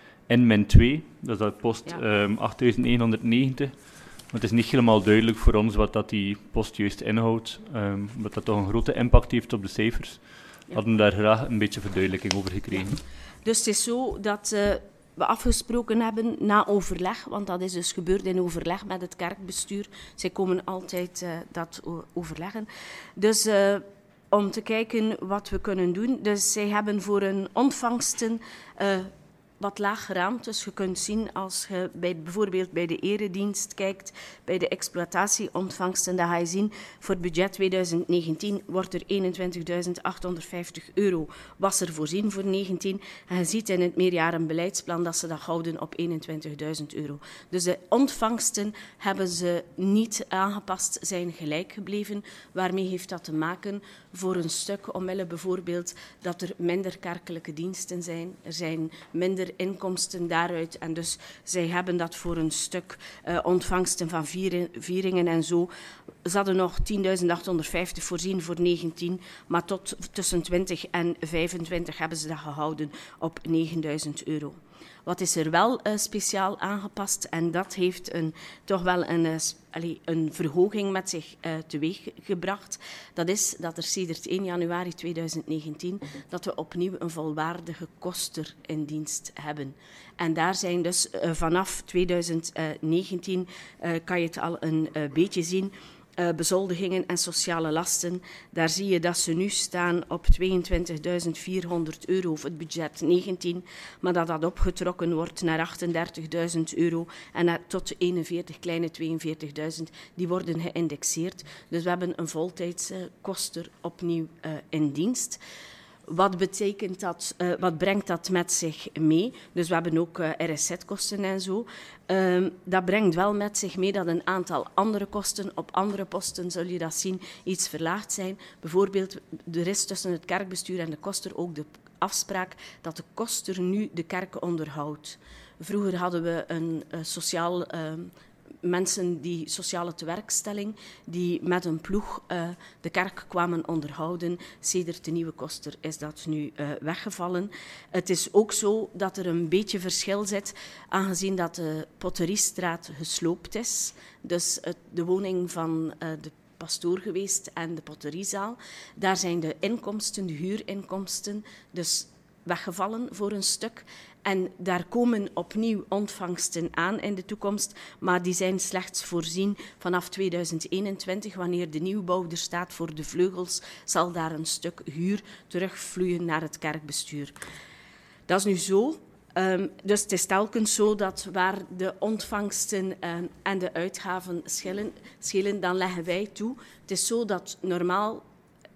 N min twee. Dat is dat post ja. um, achtduizend negen-honderdnegentig. Maar het is niet helemaal duidelijk voor ons wat dat die post juist inhoudt, um, wat dat toch een grote impact heeft op de cijfers. We ja. hadden daar graag een beetje verduidelijking over gekregen. Ja. Dus het is zo dat uh, we afgesproken hebben na overleg, want dat is dus gebeurd in overleg met het kerkbestuur. Zij komen altijd uh, dat overleggen. Dus uh, om te kijken wat we kunnen doen. Dus zij hebben voor hun ontvangsten Uh, wat laag geraamd. Dus je kunt zien, als je bij, bijvoorbeeld bij de eredienst kijkt, bij de exploitatieontvangsten, dan ga je zien, voor het budget tweeduizend negentien wordt er eenentwintigduizend achthonderdvijftig euro was er voorzien voor negentien. En je ziet in het meerjarenbeleidsplan dat ze dat houden op eenentwintigduizend euro. Dus de ontvangsten hebben ze niet aangepast, zijn gelijk gebleven. Waarmee heeft dat te maken? Voor een stuk omwille bijvoorbeeld dat er minder kerkelijke diensten zijn. Er zijn minder inkomsten daaruit. En dus zij hebben dat voor een stuk uh, ontvangsten van vier, vieringen en zo. Ze hadden nog tienduizend achthonderdvijftig voorzien voor negentien, maar tot tussen twintig en vijfentwintig hebben ze dat gehouden op negenduizend euro. Wat is er wel uh, speciaal aangepast? En dat heeft een, toch wel een, uh, allee, een verhoging met zich uh, teweeggebracht. Dat is dat er sedert één januari tweeduizend negentien dat we opnieuw een volwaardige koster in dienst hebben. En daar zijn dus uh, vanaf tweeduizend negentien, uh, kan je het al een uh, beetje zien, Uh, bezoldigingen en sociale lasten. Daar zie je dat ze nu staan op tweeëntwintigduizend vierhonderd euro voor het budget negentien, maar dat dat opgetrokken wordt naar achtendertigduizend euro en naar tot eenenveertig, kleine tweeënveertigduizend, die worden geïndexeerd. Dus we hebben een voltijdse koster opnieuw uh, in dienst. Wat betekent dat, uh, wat brengt dat met zich mee? Dus we hebben ook uh, R S Z-kosten en zo. Uh, dat brengt wel met zich mee dat een aantal andere kosten, op andere posten zul je dat zien, iets verlaagd zijn. Bijvoorbeeld, er is tussen het kerkbestuur en de koster ook de afspraak dat de koster nu de kerken onderhoudt. Vroeger hadden we een uh, sociaal Uh, mensen die sociale tewerkstelling, die met een ploeg uh, de kerk kwamen onderhouden. Sedert de nieuwe koster is dat nu uh, weggevallen. Het is ook zo dat er een beetje verschil zit, aangezien dat de Potteriestraat gesloopt is. Dus uh, de woning van uh, de pastoor geweest en de potteriezaal. Daar zijn de inkomsten, de huurinkomsten, dus weggevallen voor een stuk. En daar komen opnieuw ontvangsten aan in de toekomst, maar die zijn slechts voorzien vanaf tweeduizend eenentwintig. Wanneer de nieuwbouw er staat voor de vleugels, zal daar een stuk huur terugvloeien naar het kerkbestuur. Dat is nu zo. Um, dus het is telkens zo dat waar de ontvangsten um, en de uitgaven schillen, schillen, dan leggen wij toe. Het is zo dat normaal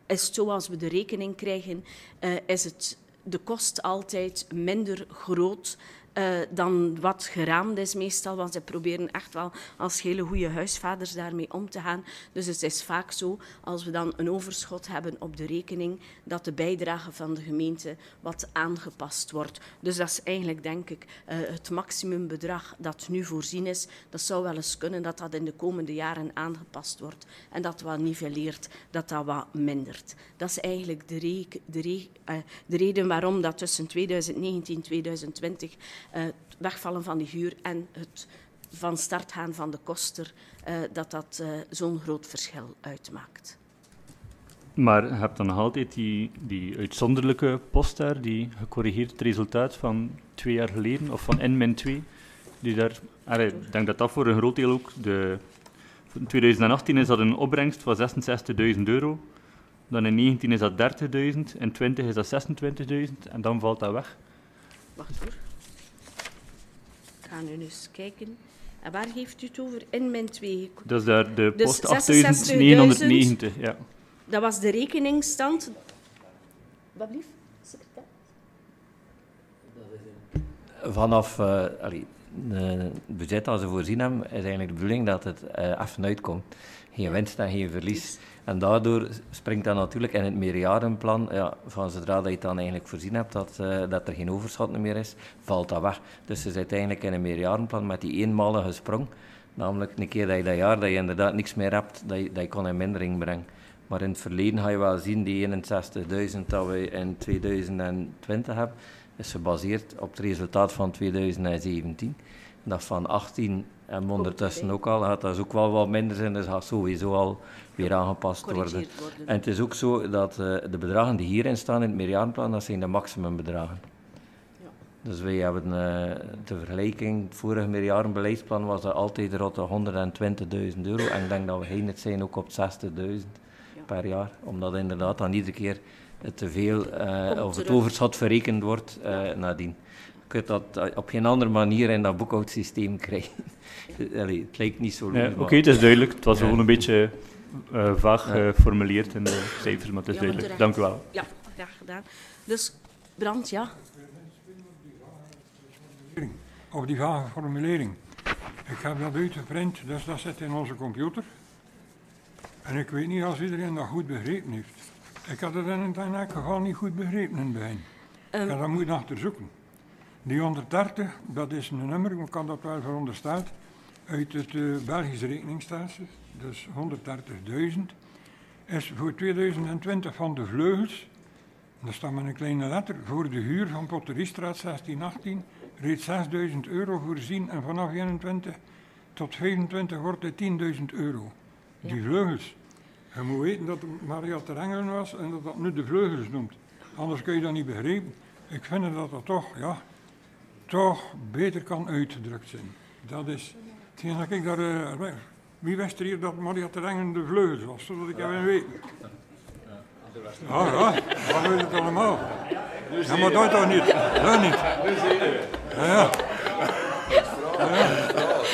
is het zo als we de rekening krijgen, uh, is het de kost altijd minder groot Uh, dan wat geraamd is meestal, want ze proberen echt wel als hele goede huisvaders daarmee om te gaan. Dus het is vaak zo, als we dan een overschot hebben op de rekening, dat de bijdrage van de gemeente wat aangepast wordt. Dus dat is eigenlijk, denk ik, uh, het maximumbedrag dat nu voorzien is. Dat zou wel eens kunnen dat dat in de komende jaren aangepast wordt en dat wat niveleert, dat dat wat mindert. Dat is eigenlijk de, re de, re uh, de reden waarom dat tussen tweeduizend negentien en tweeduizend twintig Uh, het wegvallen van de huur en het van start gaan van de koster, uh, dat dat uh, zo'n groot verschil uitmaakt. Maar je hebt dan nog altijd die, die uitzonderlijke post daar, die gecorrigeerd resultaat van twee jaar geleden, of van N min twee. Die daar, allee, ik denk dat dat voor een groot deel ook, de, in tweeduizend achttien is dat een opbrengst van zesenzestigduizend euro, dan in negentien is dat dertigduizend, in twintig is dat zesentwintigduizend en dan valt dat weg. Wacht hoor. Ik ga nu eens kijken. En waar heeft u het over? In min twee. Dat is daar de dus post achtduizend negenhonderdnegentig. Ja. Dat was de rekeningsstand. Wat lief, secretaris? Vanaf uh, allee, het budget dat ze voorzien hebben, is eigenlijk de bedoeling dat het uh, even uitkomt. Geen winst en geen verlies. En daardoor springt dat natuurlijk in het meerjarenplan, ja, van zodra dat je het dan eigenlijk voorzien hebt dat, uh, dat er geen overschot meer is, valt dat weg. Dus je zit eigenlijk in een meerjarenplan met die eenmalige sprong. Namelijk een keer dat je dat jaar dat je inderdaad niks meer hebt, dat je, dat je kon in mindering brengen. Maar in het verleden ga je wel zien, die eenenzestigduizend dat we in tweeduizend twintig hebben, is gebaseerd op het resultaat van tweeduizend zeventien. Dat van achttien en ondertussen ook al, gaat dat ook wel wat minder zijn, dus gaat sowieso al weer aangepast worden. worden. En het is ook zo dat uh, de bedragen die hierin staan in het meerjarenplan, dat zijn de maximumbedragen. Ja. Dus wij hebben uh, de vergelijking, het vorige meerjarenbeleidsplan was dat altijd rond de honderdtwintigduizend euro en ik denk dat we heen het zijn ook op zestigduizend ja. per jaar, omdat inderdaad dan iedere keer te veel uh, of het overschot verrekend wordt uh, nadien. Je kunt dat op geen andere manier in dat boekhoudsysteem krijgen. Allee, het lijkt niet zo logisch. Ja, Oké, okay, het is duidelijk. Het was ja. gewoon een beetje uh, vaag ja. geformuleerd uh, in de cijfers, maar het is ja, duidelijk. Terecht. Dank u wel. Ja, graag gedaan. Dus, Brand, ja? Op die vage formulering. Ik heb dat uitgeprint, dus dat zit in onze computer. En ik weet niet of iedereen dat goed begrepen heeft. Ik had het in elk geval niet goed begrepen in het begin. Um, ik had dat moeten achterzoeken. Die honderddertig, dat is een nummer, ik kan dat wel veronderstellen, uit het uh, Belgische rekeningsstelsel, dus honderddertigduizend, is voor tweeduizend twintig van de vleugels, daar staat met een kleine letter, voor de huur van Potteriestraat zestien achttien, reeds zesduizend euro voorzien en vanaf eenentwintig tot vijfentwintig wordt het tienduizend euro. Die ja. vleugels. Je moet weten dat het Maria ter Engelen was en dat dat nu de vleugels noemt. Anders kun je dat niet begrijpen. Ik vind dat dat toch, ja, toch beter kan uitgedrukt zijn. Dat is hetgeen dat ik daar... Uh, wie wist er hier dat Maria ter Engelen de vleugels was, zodat ik even weet. Ja, ja, dat weet het allemaal. Ja, maar dat toch niet. Dat niet. Ja, ja. ja.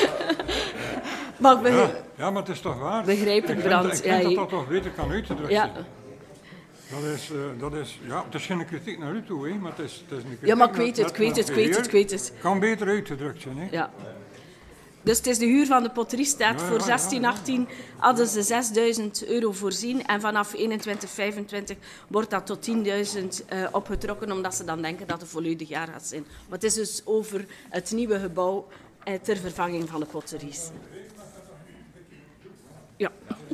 Maar ja, ja, maar het is toch waar. Begrijp ik, Brand. Ik vind, ik vind ja, dat dat toch beter kan uitgedrukt ja. zijn. Dat is, uh, dat is, ja, het is geen kritiek naar u toe, hè, maar het is, het is een kritiek ja, maar ik weet het, ik weet het, ik weet het, ik weet het. Kan beter uitgedrukt zijn, hè. Ja. Dus het is de huur van de Potteriestaat. Ja, voor zestien achttien ja, ja. hadden ze zesduizend euro voorzien en vanaf eenentwintig vijfentwintig wordt dat tot tienduizend uh, opgetrokken, omdat ze dan denken dat het volledig jaar gaat zijn. Maar het is dus over het nieuwe gebouw uh, ter vervanging van de potteries. Ja.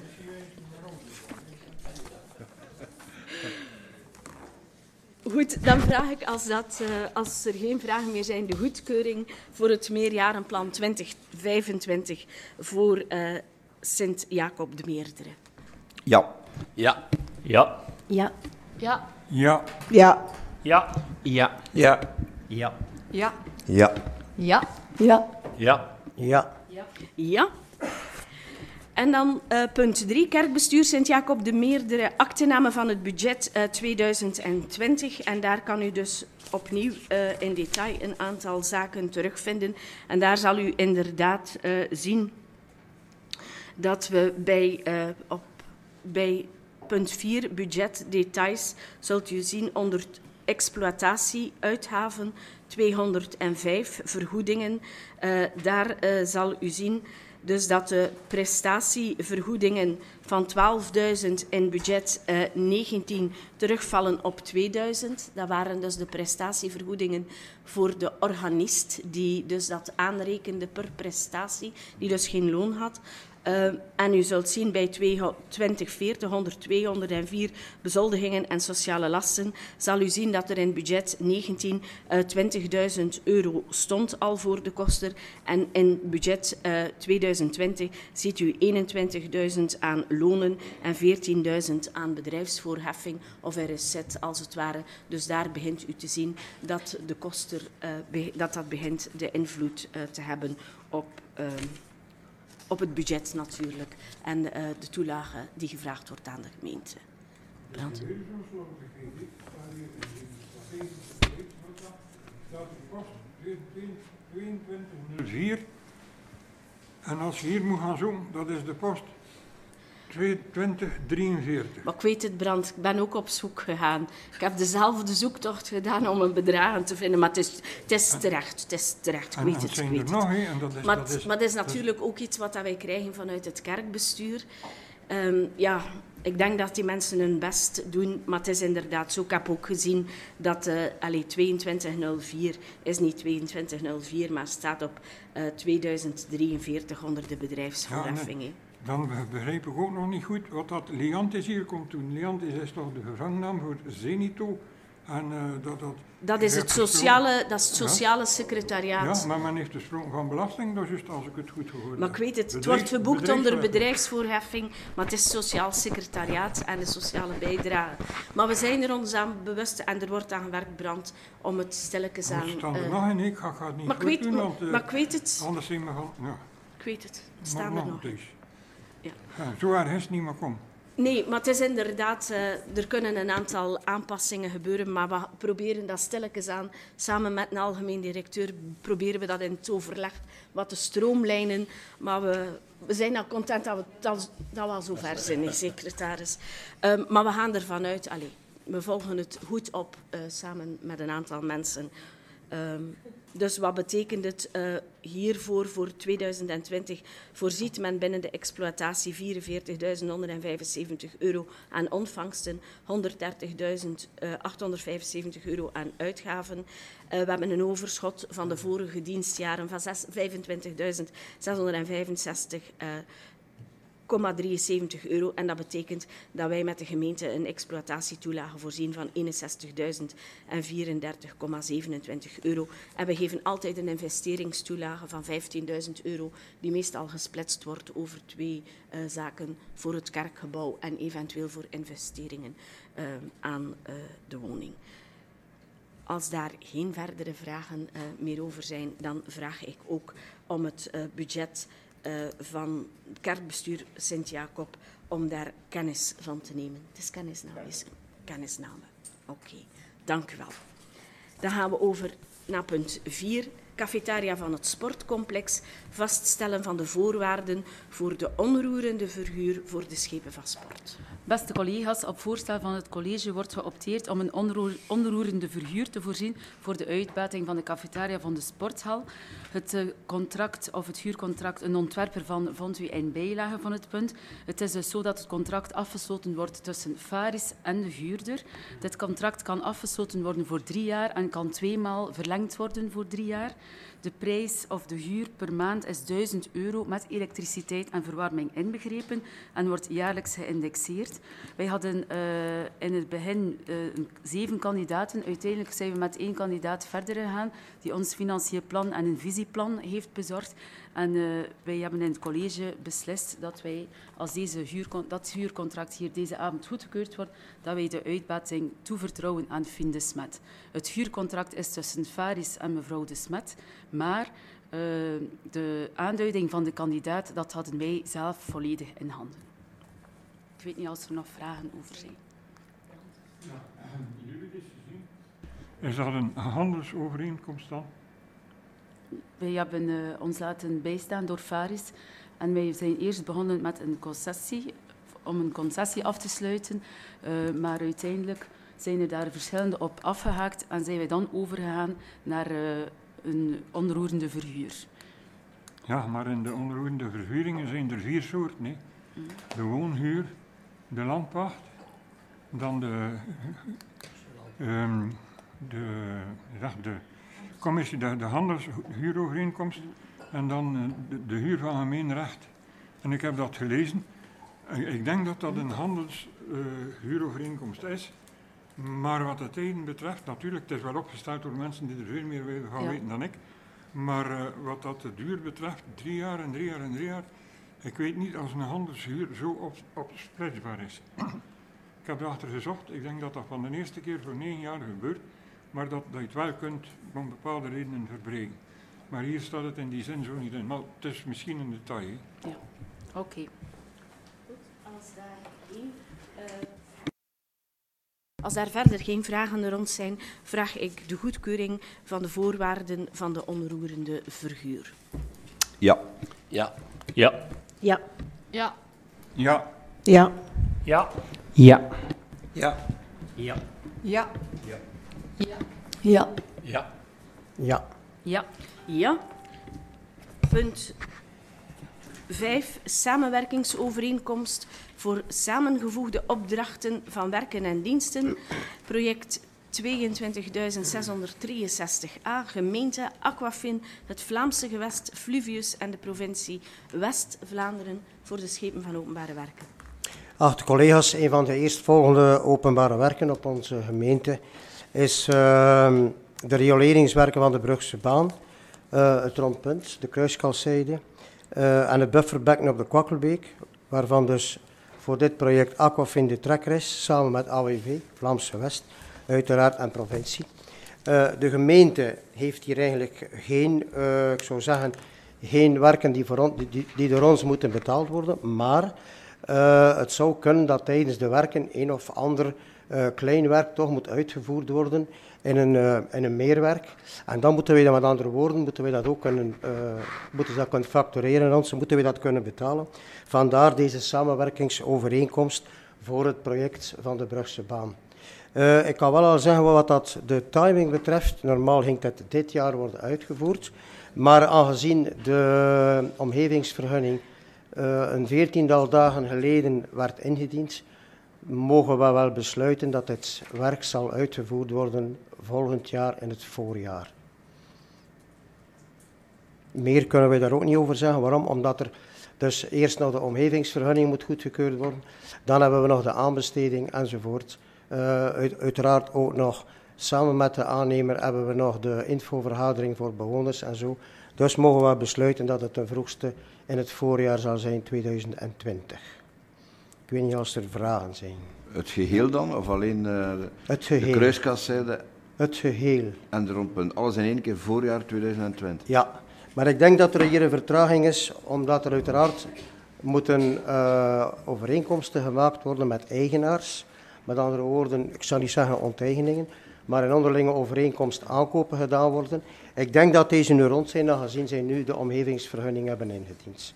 Goed, dan vraag ik, als, dat, uh, als er geen vragen meer zijn, de goedkeuring voor het meerjarenplan twintig vijfentwintig voor uh, Sint-Jacob de Meerdere. Ja. Ja. Ja. Ja. Ja. Ja. Ja. Ja. Ja. Ja. Ja. Ja. Ja. Ja. Ja. Ja. Ja. Ja. En dan uh, punt drie, kerkbestuur Sint-Jacob de Meerdere, aktename van het budget uh, tweeduizend twintig. En daar kan u dus opnieuw uh, in detail een aantal zaken terugvinden. En daar zal u inderdaad uh, zien dat we bij, uh, op, bij punt vier, budgetdetails, zult u zien onder exploitatieuitgaven tweehonderdvijf vergoedingen. Uh, daar uh, zal u zien dus dat de prestatievergoedingen van twaalfduizend in budget uh, negentien terugvallen op tweeduizend. Dat waren dus de prestatievergoedingen voor de organist, die dus dat aanrekende per prestatie, die dus geen loon had. Uh, en u zult zien bij twintig veertig, honderd twee, honderdvier bezoldigingen en sociale lasten, zal u zien dat er in budget negentien uh, twintigduizend euro stond al voor de koster. En in budget uh, tweeduizend twintig ziet u eenentwintigduizend aan lonen en veertienduizend aan bedrijfsvoorheffing of R S Z als het ware. Dus daar begint u te zien dat de koster, uh, dat dat begint de invloed uh, te hebben op... Uh, Op het budget natuurlijk en uh, de toelage die gevraagd wordt aan de gemeente. Brand. Hier. En als je hier moet gaan zoeken, dat is de post tweeëntwintig drieënveertig. Maar ik weet het, Brand, ik ben ook op zoek gegaan. Ik heb dezelfde zoektocht gedaan om een bedragen te vinden, maar het is, het is terecht. Het is terecht, ik en, weet en het. zijn ik er weet nog, het. he, en dat is, maar, dat is, maar dat is natuurlijk dat... ook iets wat wij krijgen vanuit het kerkbestuur. Um, ja, ik denk dat die mensen hun best doen, maar het is inderdaad zo. Ik heb ook gezien dat uh, allee, tweeëntwintig nul vier is niet tweeëntwintig nul vier, maar staat op uh, tweeduizend drieënveertig onder de bedrijfsvoorheffing. Ja, dan begrijp ik ook nog niet goed wat dat Leantis hier komt doen. Leantis is toch de vervangnaam voor Zenito? En, uh, dat, dat, dat, is het sociale, dat is het sociale ja? secretariaat. Ja, maar men heeft gesproken van belasting, dat is juist als ik het goed gehoord heb. Maar ik weet het, het Bedrijf, wordt geboekt onder bedrijfsvoorheffing, maar het is sociaal secretariaat en de sociale bijdrage. Maar we zijn er ons aan bewust en er wordt aan gewerkt, Brand, om het stilletjes aan... Er staan er uh, nog in, ik ga, ga het niet maar goed weet, doen, maar, want uh, maar ik weet het. anders zijn we gaan... Ja. Ik weet het, er staan maar, er nog. Dus. Ja. Ja, zo erg is het niet meer komen. Nee, maar het is inderdaad, uh, er kunnen een aantal aanpassingen gebeuren, maar we proberen dat stilletjes aan. Samen met een algemeen directeur proberen we dat in het overleg wat te stroomlijnen. Maar we, we zijn al content dat we, dat, dat we al zover zijn, nee, secretaris. Um, maar we gaan ervan uit, allez, we volgen het goed op, uh, samen met een aantal mensen. Um, dus wat betekent het uh, hiervoor, voor tweeduizend twintig, voorziet men binnen de exploitatie vierenveertigduizend honderdvijfenzeventig euro aan ontvangsten, honderddertigduizend achthonderdvijfenzeventig euro aan uitgaven. Uh, we hebben een overschot van de vorige dienstjaren van vijfentwintigduizend zeshonderdvijfenzestig uh, komma drieënzeventig euro. En dat betekent dat wij met de gemeente een exploitatietoelage voorzien van eenenzestigduizend vierendertig komma zevenentwintig euro. En we geven altijd een investeringstoelage van vijftienduizend euro, die meestal gesplitst wordt over twee uh, zaken voor het kerkgebouw en eventueel voor investeringen uh, aan uh, de woning. Als daar geen verdere vragen uh, meer over zijn, dan vraag ik ook om het uh, budget Uh, van het kerkbestuur Sint-Jacob om daar kennis van te nemen. Het is kennisname. Kennisname. Oké, okay. Dank u wel. Dan gaan we over naar punt vier. Cafetaria van het sportcomplex. Vaststellen van de voorwaarden voor de onroerende verhuur voor de schepen van sport. Beste collega's, op voorstel van het college wordt geopteerd om een onroer, onroerende verhuur te voorzien voor de uitbating van de cafetaria van de sporthal. Het uh, contract of het huurcontract, een ontwerper van vond u in bijlage van het punt. Het is dus zo dat het contract afgesloten wordt tussen Faris en de huurder. Dit contract kan afgesloten worden voor drie jaar en kan tweemaal verlengd worden voor drie jaar. De prijs of de huur per maand is duizend euro met elektriciteit en verwarming inbegrepen en wordt jaarlijks geïndexeerd. Wij hadden uh, in het begin uh, zeven kandidaten. Uiteindelijk zijn we met één kandidaat verder gegaan die ons financieel plan en een visieplan heeft bezorgd. En uh, wij hebben in het college beslist dat wij, als deze huurcon- dat huurcontract hier deze avond goedgekeurd wordt, dat wij de uitbating toevertrouwen aan Fien de Smet. Het huurcontract is tussen Faris en mevrouw de Smet, maar uh, de aanduiding van de kandidaat, dat hadden wij zelf volledig in handen. Ik weet niet als er nog vragen over zijn. Is dat een handelsovereenkomst dan? Wij hebben uh, ons laten bijstaan door Faris en wij zijn eerst begonnen met een concessie om een concessie af te sluiten, uh, maar uiteindelijk zijn er daar verschillende op afgehaakt en zijn wij dan overgegaan naar uh, een onroerende verhuur. Ja, maar in de onroerende verhuringen zijn er vier soorten. Hè. De woonhuur, de landpacht, dan de, um, de, ja, de, commissie, de, de handelshuurovereenkomst en dan uh, de, de huur van gemeenrecht. En ik heb dat gelezen. Ik denk dat dat een handelshuurovereenkomst uh, is. Maar wat het tijden betreft, natuurlijk, het is wel opgesteld door mensen die er veel meer van ja. weten dan ik. Maar uh, wat dat de duur betreft, drie jaar en drie jaar en drie jaar, ik weet niet als een handelshuur zo op, opsplitsbaar is. Ik heb erachter gezocht, ik denk dat dat van de eerste keer voor negen jaar gebeurt, maar dat, dat je het wel kunt van bepaalde redenen verbreken. Maar hier staat het in die zin zo niet in, maar het is misschien een detail. Hè. Ja, oké. Okay. Als daar geen... Uh... Als daar verder geen vragen rond zijn, vraag ik de goedkeuring van de voorwaarden van de onroerende verhuur. Ja. Ja. Ja. Ja. Ja. Ja. Ja. Ja. Ja. Ja. Ja. Ja. Ja. Ja. Ja. Ja. Ja. Ja. Punt vijf. Samenwerkingsovereenkomst voor samengevoegde opdrachten van werken en diensten. Project tweeëntwintigduizend zeshonderddrieënzestig a. Gemeente Aquafin, het Vlaamse gewest Fluvius en de provincie West-Vlaanderen voor de schepen van openbare werken. Achte collega's, een van de eerstvolgende openbare werken op onze gemeente is uh, de rioleringswerken van de Brugse baan, uh, het rondpunt, de kruiskalszijde uh, en het bufferbekken op de Kwakkelbeek, waarvan dus voor dit project Aquafin de trekker is, samen met A W V, Vlaamse West, uiteraard en provincie. Uh, de gemeente heeft hier eigenlijk geen, uh, ik zou zeggen, geen werken die, voor on, die, die door ons moeten betaald worden, maar uh, het zou kunnen dat tijdens de werken een of ander uh, klein werk toch moet uitgevoerd worden in een, uh, in een meerwerk. En dan moeten wij dat, met andere woorden, moeten wij dat ook kunnen, uh, moeten dat kunnen factureren, anders moeten wij dat kunnen betalen. Vandaar deze samenwerkingsovereenkomst voor het project van de Brugse baan. Uh, ik kan wel al zeggen wat dat de timing betreft. Normaal ging dat dit jaar worden uitgevoerd. Maar aangezien de omgevingsvergunning uh, een veertiental dagen geleden werd ingediend, mogen we wel besluiten dat het werk zal uitgevoerd worden volgend jaar in het voorjaar. Meer kunnen we daar ook niet over zeggen. Waarom? Omdat er dus eerst nog de omgevingsvergunning moet goedgekeurd worden. Dan hebben we nog de aanbesteding enzovoort. Uh, uit, uiteraard ook nog samen met de aannemer hebben we nog de infovergadering voor bewoners en zo. Dus mogen we besluiten dat het ten vroegste in het voorjaar zal zijn tweeduizend twintig. Ik weet niet of er vragen zijn. Het geheel dan, of alleen uh, het geheel. De kruiskaszijde? Het geheel. En de rondpunt. Alles in één keer voorjaar tweeduizend twintig? Ja, maar ik denk dat er hier een vertraging is, omdat er uiteraard moeten uh, overeenkomsten gemaakt worden met eigenaars. Met andere woorden, ik zal niet zeggen onteigeningen, maar in onderlinge overeenkomst aankopen gedaan worden. Ik denk dat deze nu rond zijn, aangezien zij nu de omgevingsvergunning hebben ingediend.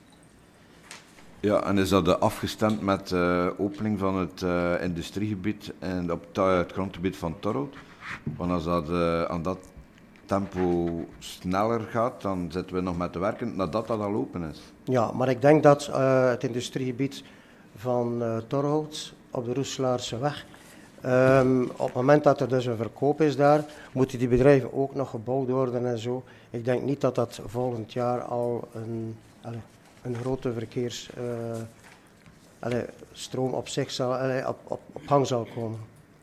Ja, en is dat afgestemd met de uh, opening van het uh, industriegebied en op het grondgebied van Torhout? Want als dat uh, aan dat tempo sneller gaat, dan zitten we nog met te werken nadat dat al open is. Ja, maar ik denk dat uh, het industriegebied van uh, Torhout op de Roeselaarseweg, um, op het moment dat er dus een verkoop is daar, moeten die bedrijven ook nog gebouwd worden en zo. Ik denk niet dat dat volgend jaar al een, allez, een grote verkeersstroom uh, allez, stroom op zich zal, allez, op, op, op gang zal komen.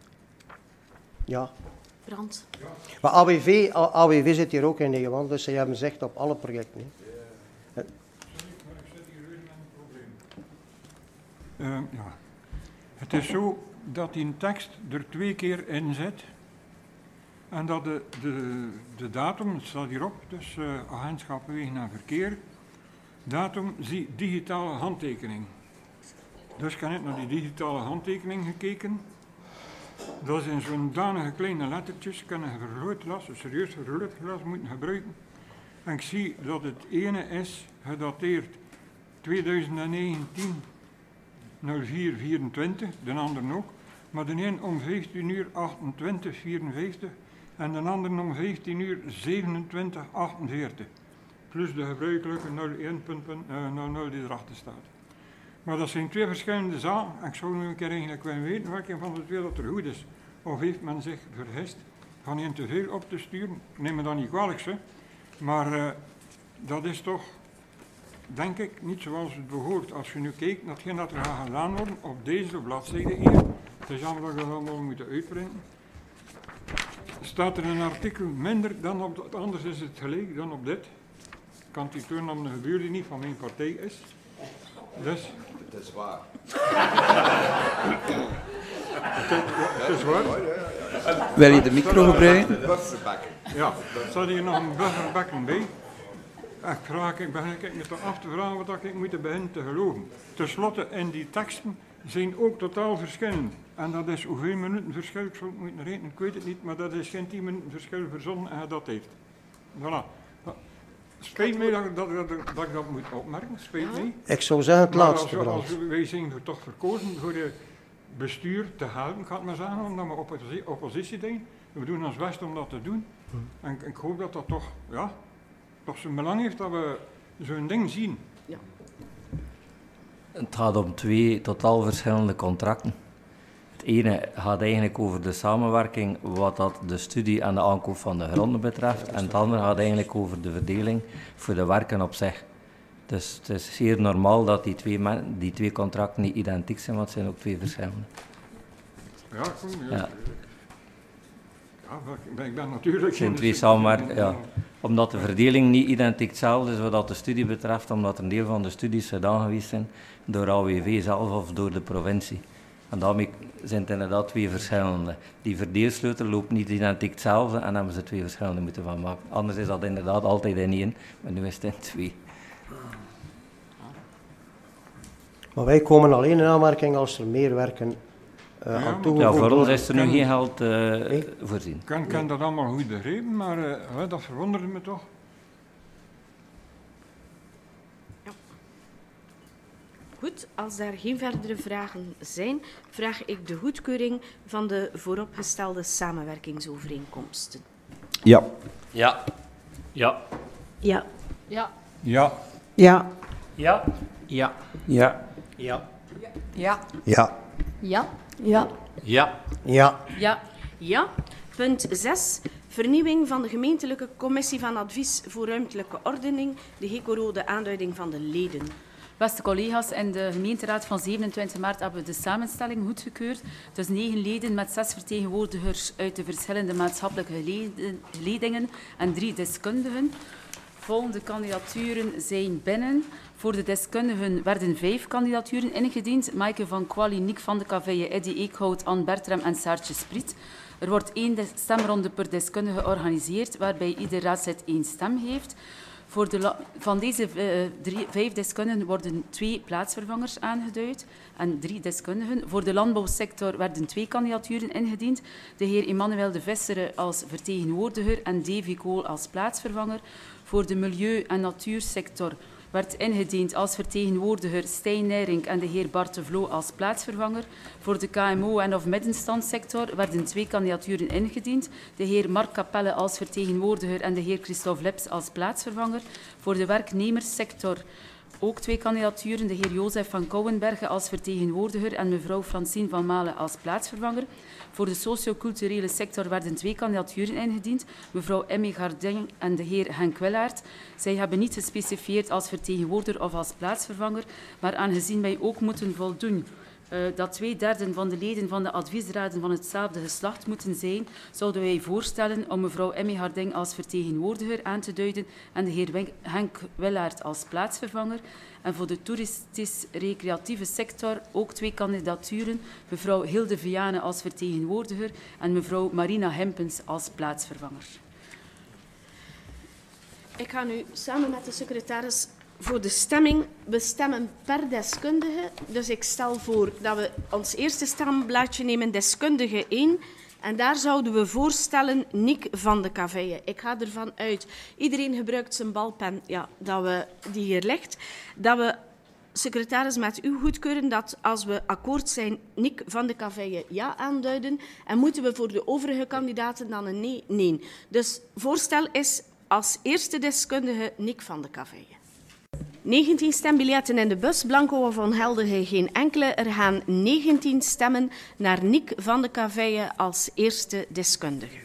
Ja. Brand. Maar A W V, A W V zit hier ook in Nederland, dus ze hebben zicht op alle projecten. Sorry, maar ik zit hier weer met een probleem. Uh, ja. Het is zo dat die tekst er twee keer in zit en dat de, de, de datum, het staat hierop, dus uh, agentschap wegen en verkeer, datum, zie digitale handtekening. Dus ik heb net naar die digitale handtekening gekeken. Dat is in zo'n danige kleine lettertjes, kan een vergrootglas, een serieus vergrootglas moeten gebruiken. En ik zie dat het ene is gedateerd tweeduizend negentien nul vier vierentwintig, de ander ook. Maar de een om vijftien uur achtentwintig vierenvijftig en de ander om vijftien uur zevenentwintig achtenveertig. Plus de gebruikelijke nul één nul nul die erachter staat. Maar dat zijn twee verschillende zaken. En ik zou nu een keer eigenlijk willen weten welke van de twee dat er goed is. Of heeft men zich vergist van een te veel op te sturen? Ik neem me dat niet kwalijk, hè. Maar uh, dat is toch, denk ik, niet zoals het behoort. Als je nu kijkt naar hetgeen dat er gaat gedaan worden op deze bladzijde hier. Het is jammer dat we dat allemaal moeten uitprinten. Staat er een artikel minder dan op dat, anders is het gelijk dan op dit. Ik kan die toon om de gebuur die niet van mijn partij is. Dus. Het is waar. Het is waar. Wil je de micro gebruiken? Bufferbakken. Ja, er staat hier nog een bufferbakken bij. Ik, vraag, ik begin ik me toch af te vragen wat ik moet beginnen te geloven. Ten slotte, in die teksten zijn ook totaal verschillend. En dat is hoeveel minuten verschil, ik zou het moeten rekenen, ik weet het niet, maar dat is geen tien minuten verschil verzonnen en gedateerd. Voilà. Spijt mij dat, dat, dat, dat ik dat moet opmerken, spijt mij. Ik zou zeggen het Maar laatste als, brand. als wij zijn er toch verkozen voor het bestuur te helpen, ga ik maar zeggen, omdat we op oppositie zijn. We doen ons best om dat te doen. En ik hoop dat dat toch, ja, toch zijn belang heeft dat we zo'n ding zien. Ja. Het gaat om twee totaal verschillende contracten. Het ene gaat eigenlijk over de samenwerking wat dat de studie en de aankoop van de gronden betreft. En het andere gaat eigenlijk over de verdeling voor de werken op zich. Dus het is zeer normaal dat die twee, men, die twee contracten niet identiek zijn, want het zijn ook twee verschillende. Ja, kom, ja. Ja. Ja, ik ben, ik ben natuurlijk... Het zijn twee samenwerken, ja. Omdat de verdeling niet identiek hetzelfde is wat de studie betreft, omdat een deel van de studies gedaan geweest zijn door A W V zelf of door de provincie. En daarmee zijn het inderdaad twee verschillende. Die verdeelsleutel loopt niet identiek hetzelfde en hebben ze twee verschillende moeten van maken. Anders is dat inderdaad altijd in één, maar nu is het in twee. Maar wij komen alleen in aanmerking als er meer werken uh, Ja, aan toe. Ja, voor ons kan- is er nu kan- geen geld uh, Nee. voorzien. Ik kan, kan dat allemaal goed begrepen, maar uh, hè, dat verwonderde me toch. Goed, als daar geen verdere vragen zijn, vraag ik de goedkeuring van de vooropgestelde samenwerkingsovereenkomsten. Ja. Ja. Ja. Ja. Ja. Ja. Ja. Ja. Ja. Ja. Ja. Ja. Ja. Ja. Ja. Ja. Ja. Ja. Punt zes. Vernieuwing van de gemeentelijke commissie van advies voor ruimtelijke ordening. De Heco-rode aanduiding van de leden. Beste collega's, in de gemeenteraad van zevenentwintig maart hebben we de samenstelling goedgekeurd. Dus negen leden met zes vertegenwoordigers uit de verschillende maatschappelijke geleden- geledingen en drie deskundigen. Volgende kandidaturen zijn binnen. Voor de deskundigen werden vijf kandidaturen ingediend. Maaike van Quali, Nick van de Caveye, Eddie Eekhout, Anne Bertram en Saartje Spriet. Er wordt één des- stemronde per deskundige georganiseerd, waarbij ieder raadslid één stem heeft. Voor de la- van deze uh, drie, vijf deskundigen worden twee plaatsvervangers aangeduid en drie deskundigen. Voor de landbouwsector werden twee kandidaturen ingediend. De heer Emmanuel de Vissere als vertegenwoordiger en Davy Kool als plaatsvervanger. Voor de milieu- en natuursector werd ingediend als vertegenwoordiger Stijn Nijrink en de heer Bart de Vloo als plaatsvervanger. Voor de K M O- en of middenstandssector werden twee kandidaturen ingediend. De heer Mark Capelle als vertegenwoordiger en de heer Christophe Leps als plaatsvervanger. Voor de werknemerssector ook twee kandidaturen. De heer Jozef van Kouwenbergen als vertegenwoordiger en mevrouw Francine van Malen als plaatsvervanger. Voor de socio-culturele sector werden twee kandidaturen ingediend. Mevrouw Emmy Gardin en de heer Henk Willaert. Zij hebben niet gespecifieerd als vertegenwoordiger of als plaatsvervanger, maar aangezien wij ook moeten voldoen uh, dat twee derde van de leden van de adviesraden van hetzelfde geslacht moeten zijn, zouden wij voorstellen om mevrouw Emmy Harding als vertegenwoordiger aan te duiden en de heer Wen- Henk Willaert als plaatsvervanger. En voor de toeristisch-recreatieve sector ook twee kandidaturen. Mevrouw Hilde Viane als vertegenwoordiger en mevrouw Marina Hempens als plaatsvervanger. Ik ga nu samen met de secretaris voor de stemming bestemmen per deskundige. Dus ik stel voor dat we ons eerste stemblaadje nemen, deskundige één. En daar zouden we voorstellen Nick van de Caveye. Ik ga ervan uit, iedereen gebruikt zijn balpen, ja, dat we, die hier ligt, dat we secretaris, met uw goedkeuren dat als we akkoord zijn, Nick van de Cavaille ja aanduiden. En moeten we voor de overige kandidaten dan een nee? Nee. Dus voorstel is als eerste deskundige Nick van de Cavaille. negentien stembiljetten in de bus, blanco of ongeldige geen enkele. Er gaan negentien stemmen naar Nick van de Cavaille als eerste deskundige.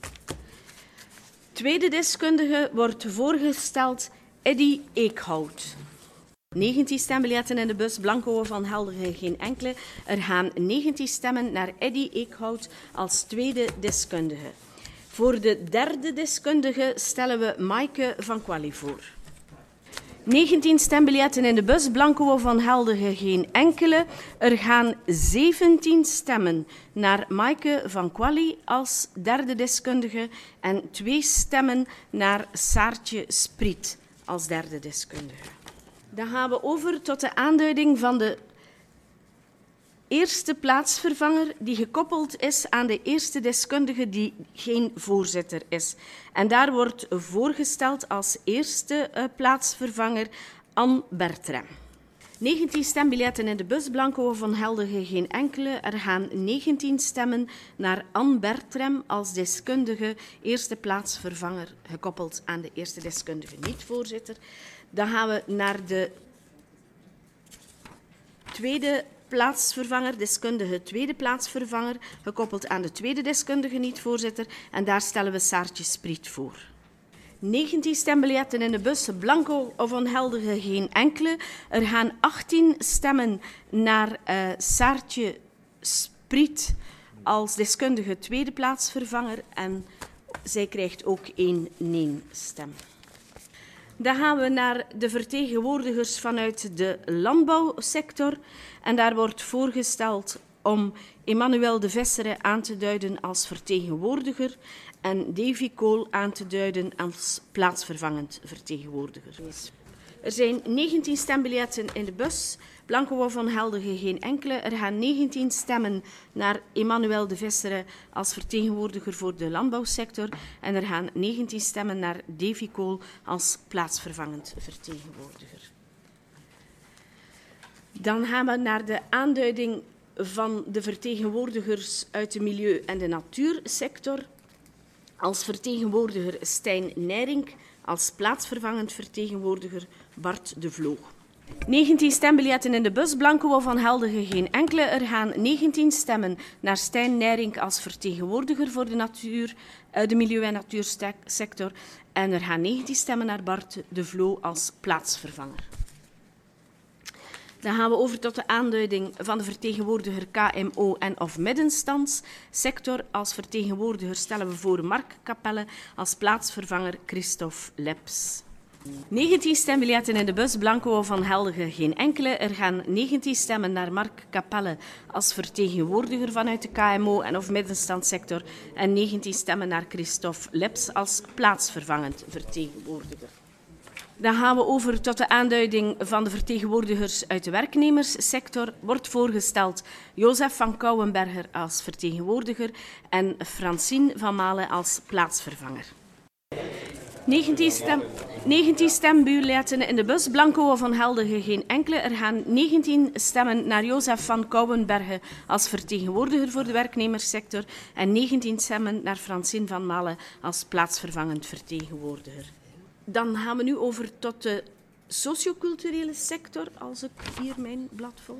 Tweede deskundige wordt voorgesteld Eddy Eekhout. negentien stembiljetten in de bus, blanco of ongeldige geen enkele. Er gaan negentien stemmen naar Eddy Eekhout als tweede deskundige. Voor de derde deskundige stellen we Maaike van Quali voor. negentien stembiljetten in de bus, blanco of ongeldige geen enkele. Er gaan zeventien stemmen naar Maaike van Quali als derde deskundige en twee stemmen naar Saartje Spriet als derde deskundige. Dan gaan we over tot de aanduiding van de eerste plaatsvervanger die gekoppeld is aan de eerste deskundige die geen voorzitter is. En daar wordt voorgesteld als eerste uh, plaatsvervanger Anne Bertram. negentien stembiljetten in de bus, blanco of ongeldige geen enkele. Er gaan negentien stemmen naar Anne Bertram als deskundige eerste plaatsvervanger gekoppeld aan de eerste deskundige niet-voorzitter. Dan gaan we naar de tweede plaatsvervanger, deskundige tweede plaatsvervanger, gekoppeld aan de tweede deskundige niet-voorzitter. En daar stellen we Saartje Spriet voor. negentien stembiljetten in de bus, blanco of ongeldige geen enkele. Er gaan achttien stemmen naar uh, Saartje Spriet als deskundige tweede plaatsvervanger. En zij krijgt ook één nee-stem. Dan gaan we naar de vertegenwoordigers vanuit de landbouwsector. En daar wordt voorgesteld om Emmanuel de Vessere aan te duiden als vertegenwoordiger en Davy Kool aan te duiden als plaatsvervangend vertegenwoordiger. Er zijn negentien stembiljetten in de bus, blanco of ongeldige geen enkele. Er gaan negentien stemmen naar Emmanuel de Vessere als vertegenwoordiger voor de landbouwsector en er gaan negentien stemmen naar Davy Kool als plaatsvervangend vertegenwoordiger. Dan gaan we naar de aanduiding van de vertegenwoordigers uit de milieu- en de natuursector. Als vertegenwoordiger Stijn Nijrink, als plaatsvervangend vertegenwoordiger Bart de Vloog. negentien stembiljetten in de bus, blanco of ongeldige geen enkele. Er gaan negentien stemmen naar Stijn Nijrink als vertegenwoordiger voor de, natuur, de milieu- en natuursector. En er gaan negentien stemmen naar Bart de Vloo als plaatsvervanger. Dan gaan we over tot de aanduiding van de vertegenwoordiger K M O en of middenstandssector. Als vertegenwoordiger stellen we voor Mark Capelle, als plaatsvervanger Christophe Leps. negentien stembiljetten in de bus, blanco of ongeldige geen enkele. Er gaan negentien stemmen naar Mark Capelle als vertegenwoordiger vanuit de K M O en of middenstandssector en negentien stemmen naar Christophe Leps als plaatsvervangend vertegenwoordiger. Dan gaan we over tot de aanduiding van de vertegenwoordigers uit de werknemerssector. Wordt voorgesteld Jozef van Kouwenberger als vertegenwoordiger en Francine van Malen als plaatsvervanger. negentien, stem, negentien stembiljetten in de bus, blanco of ongeldige geen enkele. Er gaan negentien stemmen naar Jozef van Kouwenbergen als vertegenwoordiger voor de werknemerssector en negentien stemmen naar Francine van Malen als plaatsvervangend vertegenwoordiger. Dan gaan we nu over tot de socioculturele sector, als ik hier mijn blad volg.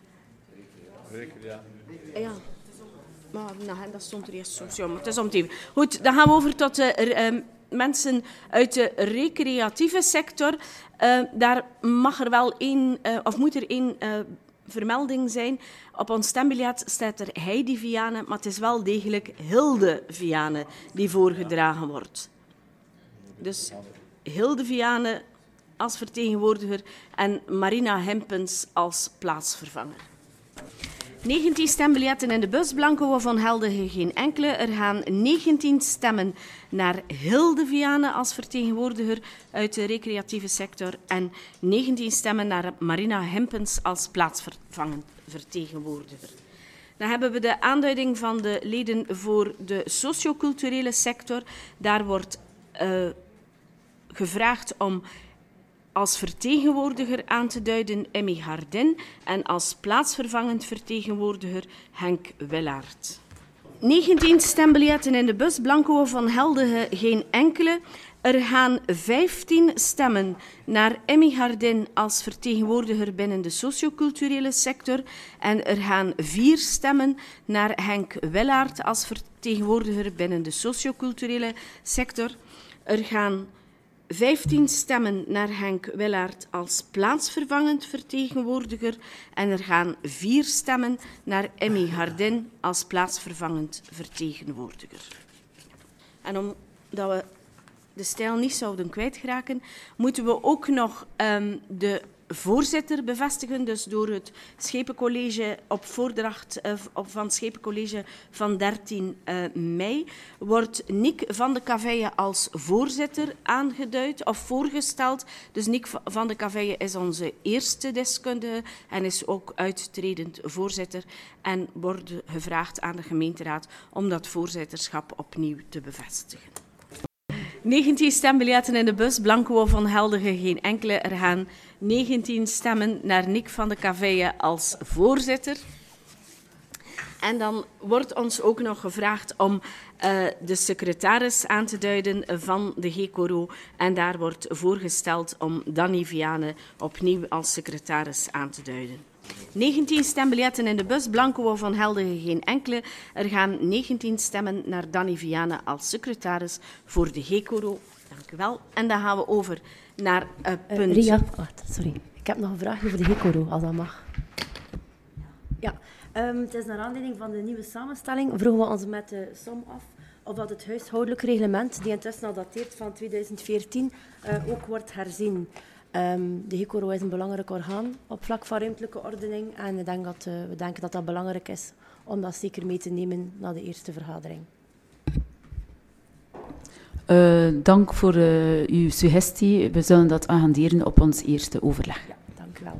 Ja. Maar nou, dat stond er eerst socio, maar het is om het even. Goed, dan gaan we over tot de uh, mensen uit de recreatieve sector. Uh, daar mag er wel één, uh, of moet er één uh, vermelding zijn. Op ons stembiljet staat er Heidi Vianen, maar het is wel degelijk Hilde Vianen die voorgedragen wordt. Dus Hilde Vianen als vertegenwoordiger en Marina Hempens als plaatsvervanger. negentien stembiljetten in de bus, blanco of ongeldige geen enkele. Er gaan negentien stemmen naar Hilde Vianen als vertegenwoordiger uit de recreatieve sector en negentien stemmen naar Marina Hempens als plaatsvervangend vertegenwoordiger. Dan hebben we de aanduiding van de leden voor de socioculturele sector. Daar wordt uh, gevraagd om als vertegenwoordiger aan te duiden Emmy Hardin en als plaatsvervangend vertegenwoordiger Henk Willaert. negentien stembiljetten in de bus, blanco van Heldige geen enkele. Er gaan vijftien stemmen naar Emmy Hardin als vertegenwoordiger binnen de socioculturele sector en er gaan vier stemmen naar Henk Willaert als vertegenwoordiger binnen de socioculturele sector. Er gaan vijftien stemmen naar Henk Willaert als plaatsvervangend vertegenwoordiger en er gaan vier stemmen naar Emmy Hardin als plaatsvervangend vertegenwoordiger. En omdat we de stijl niet zouden kwijtraken, moeten we ook nog um, de voorzitter bevestigen. Dus door het Schepencollege op voordracht uh, op, van het Schepencollege van dertien mei wordt Nick van de Cavaille als voorzitter aangeduid of voorgesteld. Dus Nick van de Cavaille is onze eerste deskundige en is ook uittredend voorzitter en wordt gevraagd aan de gemeenteraad om dat voorzitterschap opnieuw te bevestigen. negentien stembiljetten in de bus, blanco van Heldige geen enkele. Er gaan negentien stemmen naar Nick van de Cavaille als voorzitter. En dan wordt ons ook nog gevraagd om uh, de secretaris aan te duiden van de G-Coro. En daar wordt voorgesteld om Danny Viane opnieuw als secretaris aan te duiden. negentien stembiljetten in de bus, blanco van Heldige geen enkele. Er gaan negentien stemmen naar Danny Viane als secretaris voor de G-Coro. Dank u wel. En dan gaan we over naar uh, punt... Uh, Ria, wacht, sorry. Ik heb nog een vraag over de G-Coro, als dat mag. Ja, um, het is naar aanleiding van de nieuwe samenstelling. Vroegen we ons met de som af of dat het huishoudelijk reglement, die intussen al dateert van tweeduizend veertien, uh, ook wordt herzien. Um, de G-Coro is een belangrijk orgaan op vlak van ruimtelijke ordening en ik denk dat, uh, we denken dat dat belangrijk is om dat zeker mee te nemen na de eerste vergadering. Uh, dank voor uh, uw suggestie. We zullen dat agenderen op ons eerste overleg. Ja, dank u wel.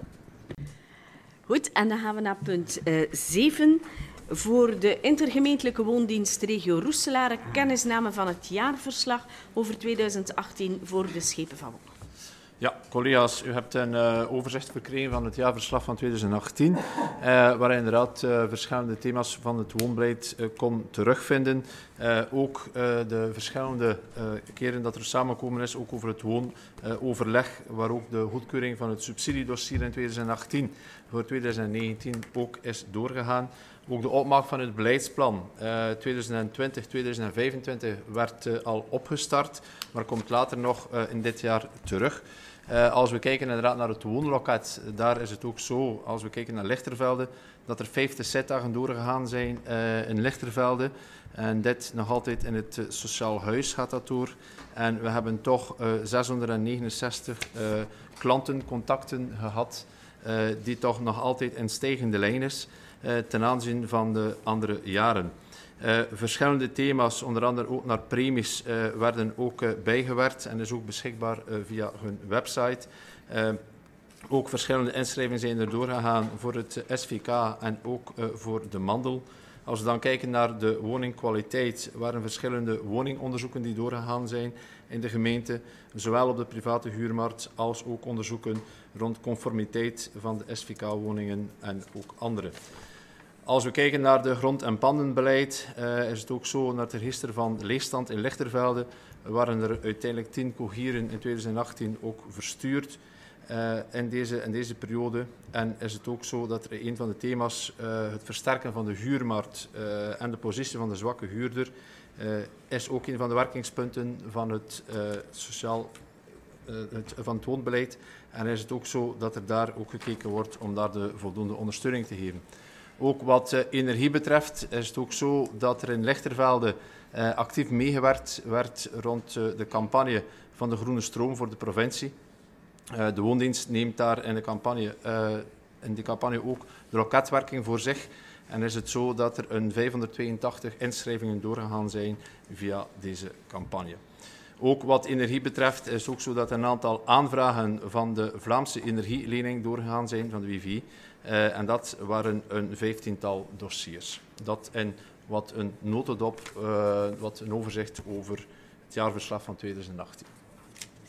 Goed, en dan gaan we naar punt uh, zeven. Voor de intergemeentelijke woondienst regio Roeselare, kennisname van het jaarverslag over tweeduizend achttien voor de schepen van Wol. Ja, collega's, u hebt een uh, overzicht verkregen van het jaarverslag van tweeduizend achttien, uh, waarin inderdaad uh, verschillende thema's van het woonbeleid uh, kon terugvinden. Uh, ook uh, de verschillende uh, keren dat er samenkomen is, ook over het woonoverleg, uh, waar ook de goedkeuring van het subsidiedossier in tweeduizend achttien voor tweeduizend negentien ook is doorgegaan. Ook de opmaak van het beleidsplan uh, tweeduizend twintig tot tweeduizend vijfentwintig werd uh, al opgestart, maar komt later nog uh, in dit jaar terug. Uh, als we kijken inderdaad naar het woonloket, daar is het ook zo, als we kijken naar Lichtervelde, dat er vijftig zitdagen doorgegaan zijn uh, in Lichtervelde. En dit nog altijd in het uh, sociaal huis gaat dat door. En we hebben toch uh, zeshonderdnegenenzestig uh, klantencontacten gehad, uh, die toch nog altijd in stijgende lijn is uh, ten aanzien van de andere jaren. Uh, verschillende thema's, onder andere ook naar premies, uh, werden ook uh, bijgewerkt en is ook beschikbaar uh, via hun website. Uh, ook verschillende inschrijvingen zijn er doorgegaan voor het S V K en ook uh, voor de Mandel. Als we dan kijken naar de woningkwaliteit, waren verschillende woningonderzoeken die doorgegaan zijn in de gemeente, zowel op de private huurmarkt als ook onderzoeken rond conformiteit van de S V K-woningen en ook andere. Als we kijken naar de grond- en pandenbeleid, uh, is het ook zo, naar het register van leegstand in Lichtervelde waren er uiteindelijk tien cogieren in tweeduizend achttien ook verstuurd uh, in, deze, in deze periode. En is het ook zo dat er een van de thema's, uh, het versterken van de huurmarkt uh, en de positie van de zwakke huurder, uh, is ook een van de werkingspunten van het, uh, sociaal, uh, het, van het woonbeleid. En is het ook zo dat er daar ook gekeken wordt om daar de voldoende ondersteuning te geven. Ook wat uh, energie betreft is het ook zo dat er in Lichtervelde uh, actief meegewerkt werd rond uh, de campagne van de groene stroom voor de provincie. Uh, de woondienst neemt daar in, de campagne, uh, in die campagne ook de loketwerking voor zich. En is het zo dat er een vijfhonderdtweeëntachtig inschrijvingen doorgegaan zijn via deze campagne. Ook wat energie betreft is het ook zo dat een aantal aanvragen van de Vlaamse energielening doorgegaan zijn, van de W V I. Uh, en dat waren een vijftiental dossiers. Dat in wat een notendop, uh, wat een overzicht over het jaarverslag van tweeduizend achttien.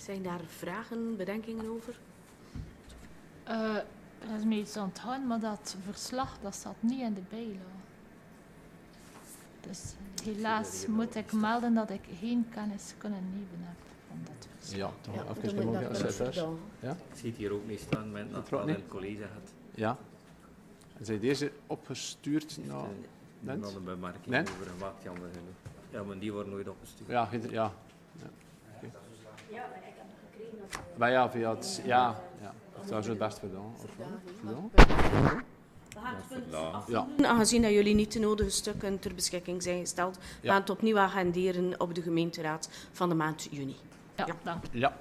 Zijn daar vragen, bedenkingen over? Uh, dat is me iets aan het gaan, maar dat verslag dat staat niet in de bijlage. Dus helaas moet ik melden dat ik geen kennis kunnen nemen heb van dat verslag. Ja, toch Ja, even dan moet mogen, dat als het wel. ja? Ik zie het hier ook niet staan, met dat Klopt het niet. in het college gaat. Ja. En zijn deze opgestuurd naar Er Lent? is een bemerking Nee? over gemaakt, jammer genoeg. Ja, maar die worden nooit opgestuurd. Ja, ge- ja. Ja, okay. Maar ja, via het... Ja, ja. Dat is het best gedaan. Of wat? Gedaan? Ja. Aangezien dat jullie niet de nodige stukken ter beschikking zijn gesteld, we Ja. gaan het opnieuw agenderen op de gemeenteraad van de maand juni. Ja, dank. Ja.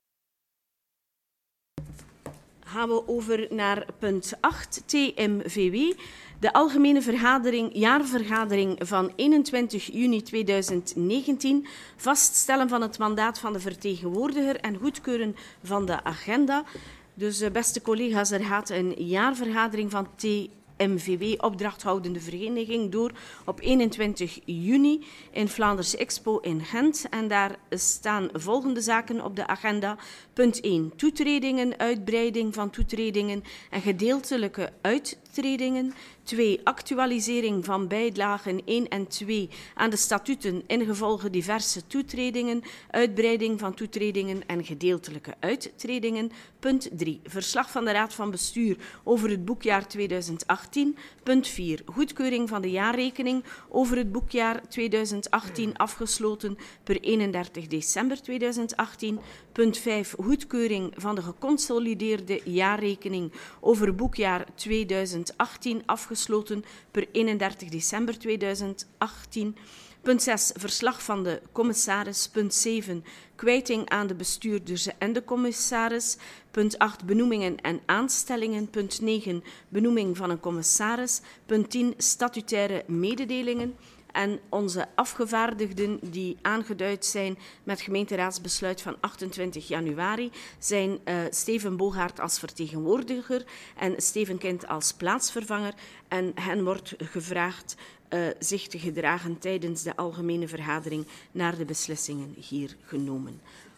Gaan we over naar punt acht, T M V W. De algemene vergadering, jaarvergadering van eenentwintig juni tweeduizend negentien. Vaststellen van het mandaat van de vertegenwoordiger en goedkeuren van de agenda. Dus eh, beste collega's, er gaat een jaarvergadering van T M V W, opdrachthoudende vereniging, door op eenentwintig juni in Vlaanders Expo in Gent. En daar staan volgende zaken op de agenda. Punt één. Toetredingen, uitbreiding van toetredingen en gedeeltelijke uittredingen. twee. Actualisering van bijlagen één en twee aan de statuten ingevolge diverse toetredingen, uitbreiding van toetredingen en gedeeltelijke uittredingen. Punt drie. Verslag van de Raad van Bestuur over het boekjaar tweeduizend achttien. Punt vier. Goedkeuring van de jaarrekening over het boekjaar tweeduizend achttien afgesloten per eenendertig december tweeduizend achttien. Punt vijf. Goedkeuring van de geconsolideerde jaarrekening over boekjaar tweeduizend achttien afgesloten per eenendertig december tweeduizend achttien. Punt zes. Verslag van de commissaris. Punt zeven. Kwijting aan de bestuurders en de commissaris. Punt acht. Benoemingen en aanstellingen. Punt negen. Benoeming van een commissaris. Punt tien. Statutaire mededelingen. En onze afgevaardigden die aangeduid zijn met gemeenteraadsbesluit van achtentwintig januari zijn uh, Steven Bogaert als vertegenwoordiger en Steven Kind als plaatsvervanger. En hen wordt gevraagd uh, zich te gedragen tijdens de algemene vergadering naar de beslissingen hier genomen.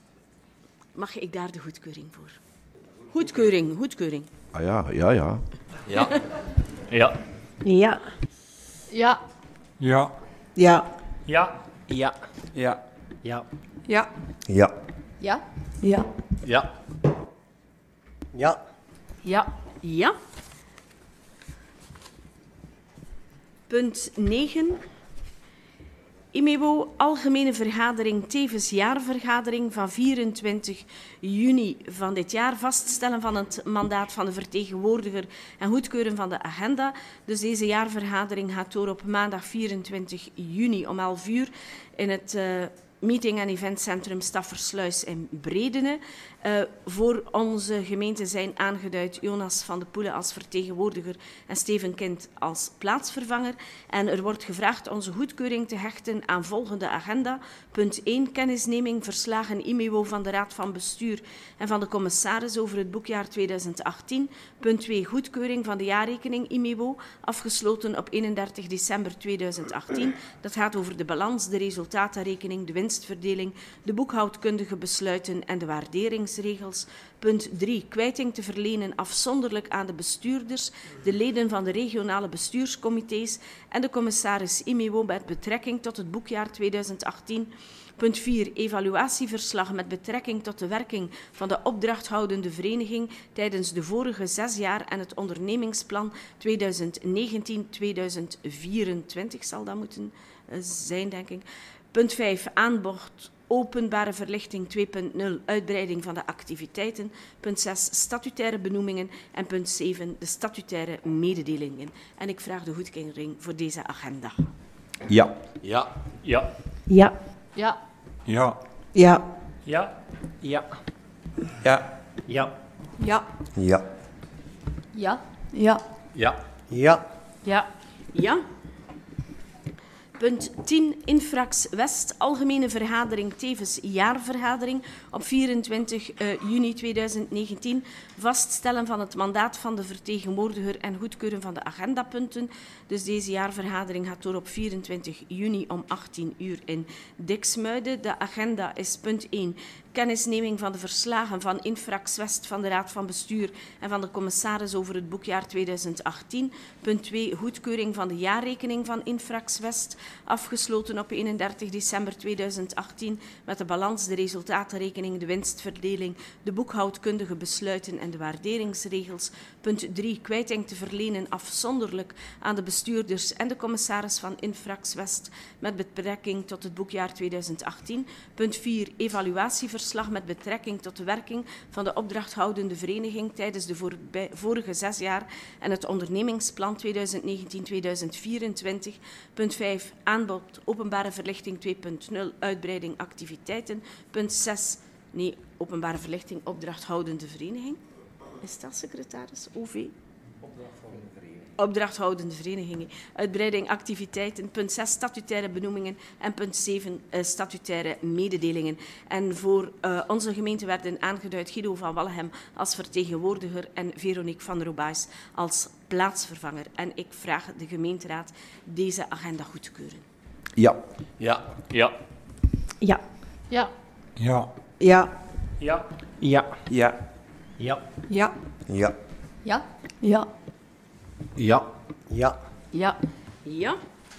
Mag ik daar de goedkeuring voor? Goedkeuring, goedkeuring. Ah ja, ja, ja. Ja. Ja. Ja. Ja. Ja. Ja. Ja. Ja. Ja. Ja. Ja. Ja. Ja. Ja. Ja. Ja. Ja. Ja. Punt negen. I M E B O, algemene vergadering, tevens jaarvergadering van vierentwintig juni van dit jaar. Vaststellen van het mandaat van de vertegenwoordiger en goedkeuren van de agenda. Dus deze jaarvergadering gaat door op maandag vierentwintig juni om elf uur in het uh, meeting- en eventcentrum Staffersluis in Bredene. Uh, voor onze gemeente zijn aangeduid Jonas van de Poelen als vertegenwoordiger en Steven Kind als plaatsvervanger. En er wordt gevraagd onze goedkeuring te hechten aan volgende agenda. Punt één. Kennisneming verslagen I M E B O van de Raad van Bestuur en van de commissaris over het boekjaar tweeduizend achttien. Punt twee. Goedkeuring van de jaarrekening I M E B O, afgesloten op eenendertig december tweeduizend achttien. Dat gaat over de balans, de resultatenrekening, de winstverdeling, de boekhoudkundige besluiten en de waarderingsregels. Punt drie. Kwijting te verlenen afzonderlijk aan de bestuurders, de leden van de regionale bestuurscomité's en de commissaris I M E B O met betrekking tot het boekjaar tweeduizend achttien. Punt vier. Evaluatieverslag met betrekking tot de werking van de opdrachthoudende vereniging tijdens de vorige zes jaar en het ondernemingsplan tweeduizend negentien tot tweeduizend vierentwintig zal dat moeten zijn, denk ik. Punt vijf. Aanbod openbare verlichting twee punt nul, uitbreiding van de activiteiten. Punt zes. Statutaire benoemingen. En punt zeven. De statutaire mededelingen. En ik vraag de goedkeuring voor deze agenda. Ja. Ja. Ja. Ja. Ja. Ja. Ja. Ja. Ja. Ja. Ja. Ja. Ja. Ja. Ja. Ja. Ja. Ja. Ja. Punt tien. Infrax West, algemene vergadering, tevens jaarvergadering op vierentwintig juni tweeduizend negentien. Vaststellen van het mandaat van de vertegenwoordiger en goedkeuren van de agendapunten. Dus deze jaarvergadering gaat door op vierentwintig juni om achttien uur in Diksmuiden. De agenda is punt één. kennisneming van de verslagen van Infrax West van de Raad van Bestuur en van de commissaris over het boekjaar tweeduizend achttien. Punt twee. Goedkeuring van de jaarrekening van Infrax West, afgesloten op eenendertig december tweeduizend achttien met de balans, de resultatenrekening, de winstverdeling, de boekhoudkundige besluiten en de waarderingsregels. Punt drie. Kwijting te verlenen afzonderlijk aan de bestuurders en de commissaris van Infrax West met betrekking tot het boekjaar tweeduizend achttien. Punt vier. Evaluatieverslag met betrekking tot de werking van de opdrachthoudende vereniging tijdens de voorbij, vorige zes jaar en het ondernemingsplan tweeduizend negentien tot tweeduizend vierentwintig. Punt vijf. Aanbod openbare verlichting twee punt nul, uitbreiding activiteiten. Punt zes. Nee, openbare verlichting opdrachthoudende vereniging. Is dat, secretaris? O V? Opdrachthoudende vereniging. Opdrachthoudende verenigingen. Uitbreiding activiteiten. Punt zes. Statutaire benoemingen. En punt zeven. Uh, statutaire mededelingen. En voor uh, onze gemeente werden aangeduid Guido van Wallegem als vertegenwoordiger en Veronique van Robays als plaatsvervanger. En ik vraag de gemeenteraad deze agenda goed te keuren. Ja. Ja. Ja. Ja. Ja. Ja. Ja. Ja. Ja. Ja. Ja. Ja. Ja. Ja. Ja. Ja. Ja. Ja. Ja.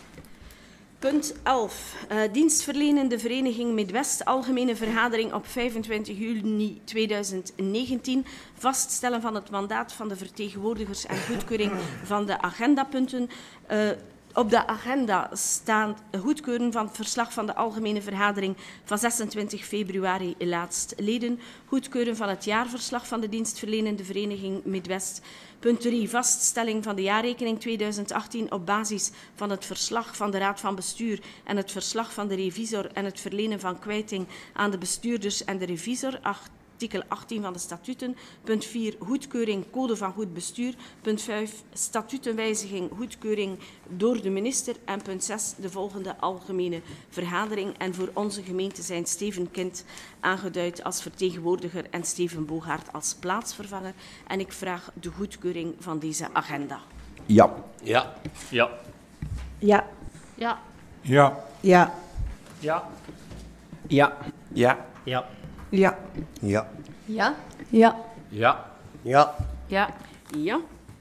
Punt elf. Uh, dienstverlenende vereniging Midwest, algemene vergadering op vijfentwintig juni tweeduizend negentien. Vaststellen van het mandaat van de vertegenwoordigers en goedkeuring van de agendapunten. Uh, Op de agenda staat goedkeuren van het verslag van de algemene vergadering van zesentwintig februari laatstleden. Goedkeuren van het jaarverslag van de dienstverlenende vereniging Midwest. Punt drie. Vaststelling van de jaarrekening tweeduizend achttien op basis van het verslag van de Raad van Bestuur en het verslag van de revisor en het verlenen van kwijting aan de bestuurders en de revisor. Artikel achttien van de statuten. Punt vier. Goedkeuring code van goed bestuur. Punt vijf. Statutenwijziging goedkeuring door de minister. En punt zes. De volgende algemene vergadering. En voor onze gemeente zijn Steven Kind aangeduid als vertegenwoordiger en Steven Bogaert als plaatsvervanger. En ik vraag de goedkeuring van deze agenda. Ja. Ja. Ja. Ja. Ja. Ja. Ja. Ja. Ja. Ja. Ja. Ja. Ja. Ja. Ja. Ja. Ja. Ja. Ja.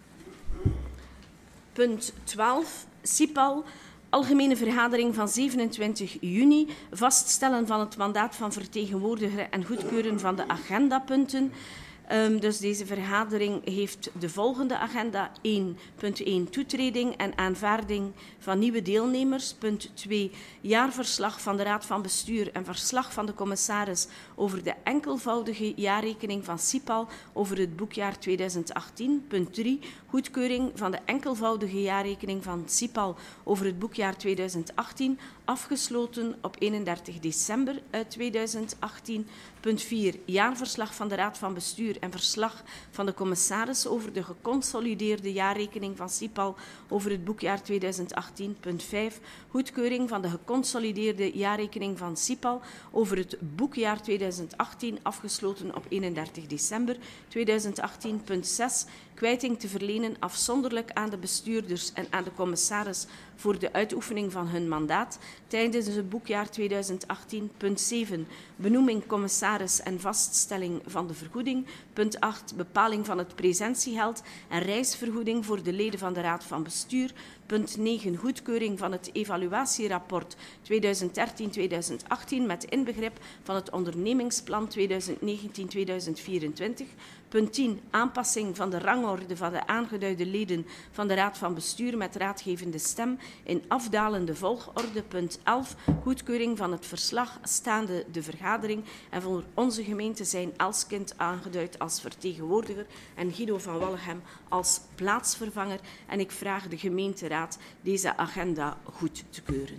Punt twaalf. CIPAL. Algemene vergadering van zevenentwintig juni. Vaststellen van het mandaat van vertegenwoordiger en goedkeuren van de agendapunten. Um, dus deze vergadering heeft de volgende agenda. één. Punt één. Toetreding en aanvaarding van nieuwe deelnemers. Punt twee. Jaarverslag van de Raad van Bestuur en verslag van de commissaris over de enkelvoudige jaarrekening van CIPAL over het boekjaar tweeduizend achttien. Punt drie. Goedkeuring van de enkelvoudige jaarrekening van CIPAL over het boekjaar tweeduizend achttien, afgesloten op eenendertig december tweeduizend achttien. Punt vier. Jaarverslag van de Raad van Bestuur en verslag van de commissaris over de geconsolideerde jaarrekening van CIPAL over het boekjaar tweeduizend achttien. Punt vijf. Goedkeuring van de geconsolideerde jaarrekening van CIPAL over het boekjaar tweeduizend achttien, afgesloten op eenendertig december tweeduizend achttien. Punt zes. Kwijting te verlenen afzonderlijk aan de bestuurders en aan de commissaris voor de uitoefening van hun mandaat tijdens het boekjaar tweeduizend achttien. Punt zeven. Benoeming commissaris en vaststelling van de vergoeding. Punt acht. Bepaling van het presentiegeld en reisvergoeding voor de leden van de Raad van Bestuur. Punt negen. Goedkeuring van het evaluatierapport tweeduizend dertien tot tweeduizend achttien met inbegrip van het ondernemingsplan tweeduizend negentien tot tweeduizend vierentwintig. Punt tien. Aanpassing van de rangorde van de aangeduide leden van de Raad van Bestuur met raadgevende stem in afdalende volgorde. Punt elf. Goedkeuring van het verslag staande de vergadering. En voor onze gemeente zijn Elskind aangeduid als vertegenwoordiger en Guido van Wallegem als plaatsvervanger. En ik vraag de gemeenteraad deze agenda goed te keuren.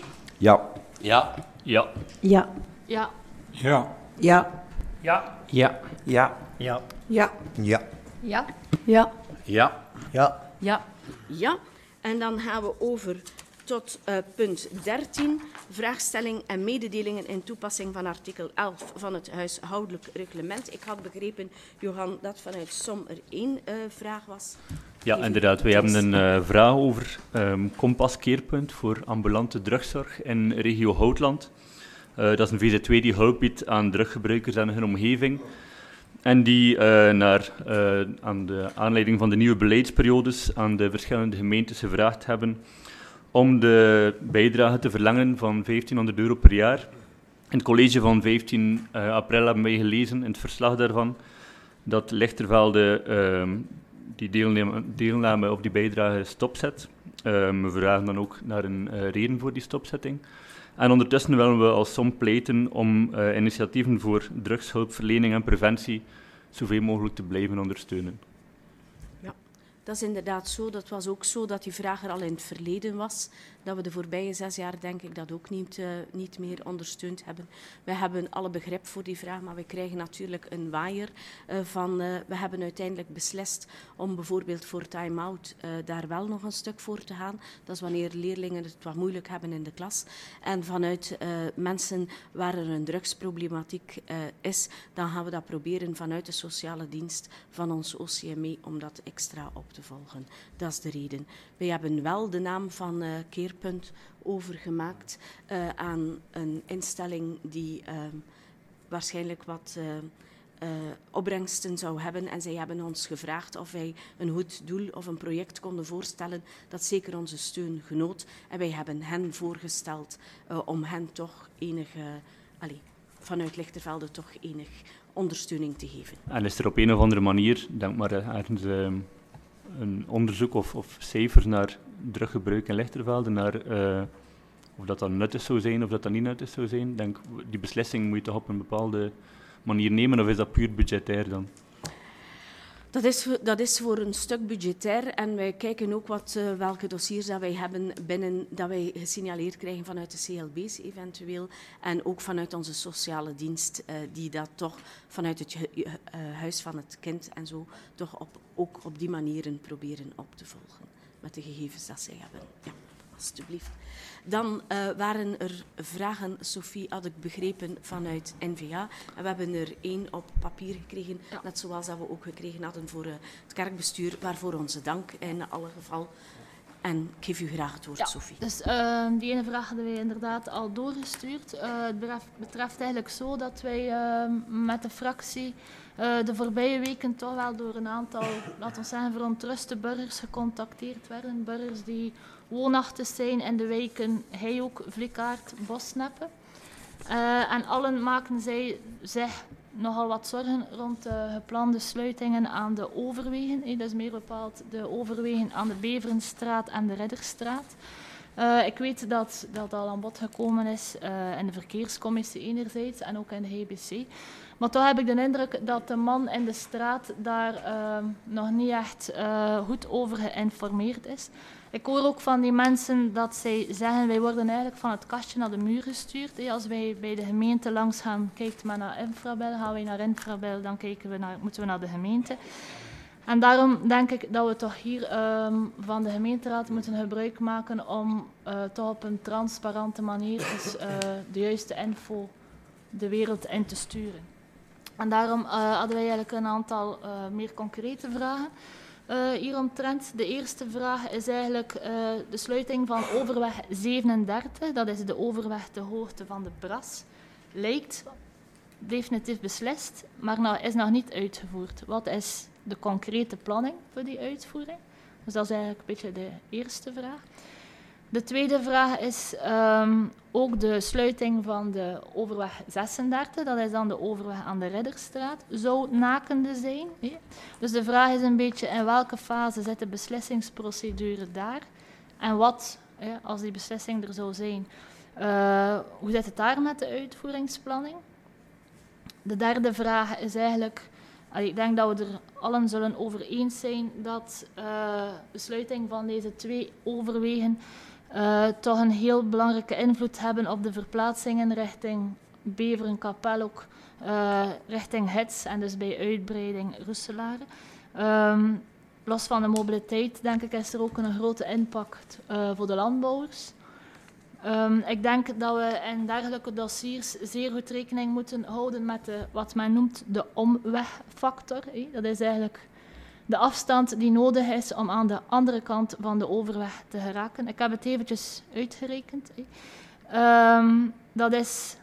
Ja. Ja. Ja. Ja. Ja. Ja. Ja. Ja. Ja. Ja. Ja. Ja. Ja. Ja. Ja. Ja. Ja. Ja. Ja. En dan gaan we over tot uh, punt dertien. Vraagstelling en mededelingen in toepassing van artikel elf van het huishoudelijk reglement. Ik had begrepen, Johan, dat vanuit SOM er één uh, vraag was. Ja, Even inderdaad. Wij hebben een uh, vraag over um, kompaskeerpunt voor ambulante drugszorg in regio Houtland. Uh, dat is een V Z twee die hulp biedt aan druggebruikers en hun omgeving. En die uh, naar, uh, aan de aanleiding van de nieuwe beleidsperiodes aan de verschillende gemeentes gevraagd hebben om de bijdrage te verlengen van vijftienhonderd euro per jaar. In het college van vijftien april hebben wij gelezen, in het verslag daarvan, dat Lichtervelde uh, die deelname, deelname op die bijdrage stopzet. Uh, we vragen dan ook naar een uh, reden voor die stopzetting. En ondertussen willen we als S O M pleiten om uh, initiatieven voor drugshulpverlening en preventie zoveel mogelijk te blijven ondersteunen. Ja, dat is inderdaad zo. Dat was ook zo dat die vraag er al in het verleden was. Dat we de voorbije zes jaar, denk ik, dat ook niet, uh, niet meer ondersteund hebben. Wij hebben alle begrip voor die vraag, maar we krijgen natuurlijk een waaier uh, van... Uh, we hebben uiteindelijk beslist om bijvoorbeeld voor time-out uh, daar wel nog een stuk voor te gaan. Dat is wanneer leerlingen het wat moeilijk hebben in de klas. En vanuit uh, mensen waar er een drugsproblematiek uh, is, dan gaan we dat proberen vanuit de sociale dienst van ons O C M E om dat extra op te volgen. Dat is de reden. Wij hebben wel de naam van uh, Keerpunt overgemaakt uh, aan een instelling die uh, waarschijnlijk wat uh, uh, opbrengsten zou hebben. En zij hebben ons gevraagd of wij een goed doel of een project konden voorstellen dat zeker onze steun genoot. En wij hebben hen voorgesteld uh, om hen toch enige, allez, vanuit Lichtervelde toch enig ondersteuning te geven. En is er op een of andere manier, denk maar ergens uh, een onderzoek of, of cijfers naar druggebruik in Lichtervelde, naar uh, of dat dan nuttig zou zijn of dat dat niet nuttig zou zijn? Ik denk, die beslissing moet je toch op een bepaalde manier nemen, of is dat puur budgetair dan? Dat is, dat is voor een stuk budgetair en wij kijken ook wat, uh, welke dossiers dat wij hebben binnen, dat wij gesignaleerd krijgen vanuit de C L B's eventueel en ook vanuit onze sociale dienst, uh, die dat toch vanuit het uh, huis van het kind en zo toch op, ook op die manieren proberen op te volgen met de gegevens dat zij hebben. Ja, alstublieft. Dan uh, waren er vragen, Sophie, had ik begrepen, vanuit N V A. En we hebben er één op papier gekregen, ja. Net zoals dat we ook gekregen hadden voor uh, het kerkbestuur, waarvoor onze dank in alle geval. En ik geef u graag het woord, ja, Sophie. Dus uh, die ene vraag hadden wij inderdaad al doorgestuurd. Uh, het betreft, betreft eigenlijk zo dat wij uh, met de fractie uh, de voorbije weken toch wel door een aantal, laten we zeggen, verontruste burgers gecontacteerd werden. Burgers die woonachtig zijn in de wijken Heijhoek, Vliegaard, Bosneppe. Uh, en allen maken zij zich nogal wat zorgen rond de geplande sluitingen aan de overwegen. Hey, dat is meer bepaald de overwegen aan de Beverenstraat en de Ridderstraat. Uh, ik weet dat dat al aan bod gekomen is uh, in de verkeerscommissie enerzijds en ook in de G B C. Maar toch heb ik de indruk dat de man in de straat daar uh, nog niet echt uh, goed over geïnformeerd is. Ik hoor ook van die mensen dat zij zeggen, wij worden eigenlijk van het kastje naar de muur gestuurd. Hey, als wij bij de gemeente langs gaan, kijkt men naar Infrabel, gaan wij naar Infrabel, dan kijken we naar, moeten we naar de gemeente. En daarom denk ik dat we toch hier um, van de gemeenteraad moeten gebruik maken om uh, toch op een transparante manier dus, uh, de juiste info de wereld in te sturen. En daarom uh, hadden wij eigenlijk een aantal uh, meer concrete vragen. Uh, hieromtrent. De eerste vraag is eigenlijk uh, de sluiting van overweg zevenendertig. Dat is de overweg de hoogte van de Bras. Lijkt definitief beslist, maar nou is nog niet uitgevoerd. Wat is de concrete planning voor die uitvoering? Dus dat is eigenlijk een beetje de eerste vraag. De tweede vraag is um, ook de sluiting van de overweg zesendertig. Dat is dan de overweg aan de Ridderstraat. Zou nakende zijn. Hè? Dus de vraag is een beetje in welke fase zit de beslissingsprocedure daar? En wat, hè, als die beslissing er zou zijn, uh, hoe zit het daar met de uitvoeringsplanning? De derde vraag is eigenlijk... Ik denk dat we er allen zullen over eens zijn dat uh, de sluiting van deze twee overwegen uh, toch een heel belangrijke invloed hebben op de verplaatsingen richting Beveren, Kapelhoek, uh, richting Hits en dus bij uitbreiding Roeselare. Um, los van de mobiliteit, denk ik, is er ook een grote impact uh, voor de landbouwers. Um, ik denk dat we in dergelijke dossiers zeer goed rekening moeten houden met de, wat men noemt de omwegfactor. Hé. Dat is eigenlijk de afstand die nodig is om aan de andere kant van de overweg te geraken. Ik heb het eventjes uitgerekend. Hé. Um, dat is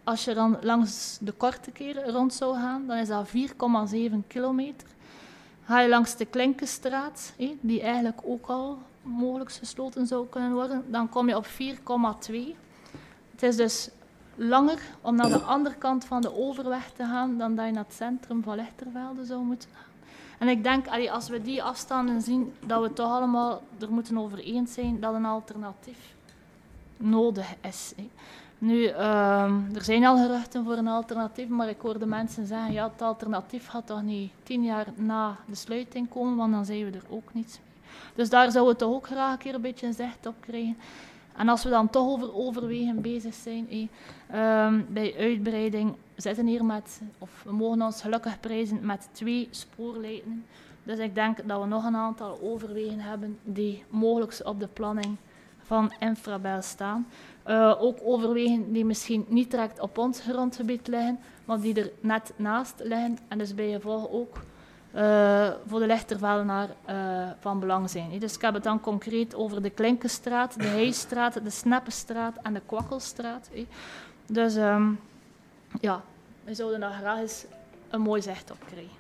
als je dan langs de korte keren rond zou gaan, dan is dat vier komma zeven kilometer. Ga je langs de Klinkenstraat, eh, die eigenlijk ook al mogelijk gesloten zou kunnen worden, dan kom je op vier komma twee. Het is dus langer om naar de andere kant van de Overweg te gaan dan dat je naar het centrum van Lichtervelde zou moeten gaan. En ik denk, allee, als we die afstanden zien, dat we toch allemaal er moeten over eens zijn dat een alternatief nodig is. Hè. Nu, uh, er zijn al geruchten voor een alternatief, maar ik hoorde mensen zeggen, ja, het alternatief gaat toch niet tien jaar na de sluiting komen, want dan zijn we er ook niets mee. Dus daar zouden we toch ook graag een keer een beetje een zicht op krijgen. En als we dan toch over overwegen bezig zijn, eh, um, bij uitbreiding, we zitten hier met, of we mogen ons gelukkig prijzen met twee spoorlijnen. Dus ik denk dat we nog een aantal overwegen hebben die mogelijk op de planning van Infrabel staan. Uh, ook overwegen die misschien niet direct op ons grondgebied liggen, maar die er net naast liggen en dus bij gevolg ook uh, voor de Lichterveldenaar uh, van belang zijn. Dus ik heb het dan concreet over de Klinkenstraat, de Heijstraat, de Sneppenstraat en de Kwakkelstraat. Dus um, ja, we zouden daar graag eens een mooi zicht op krijgen.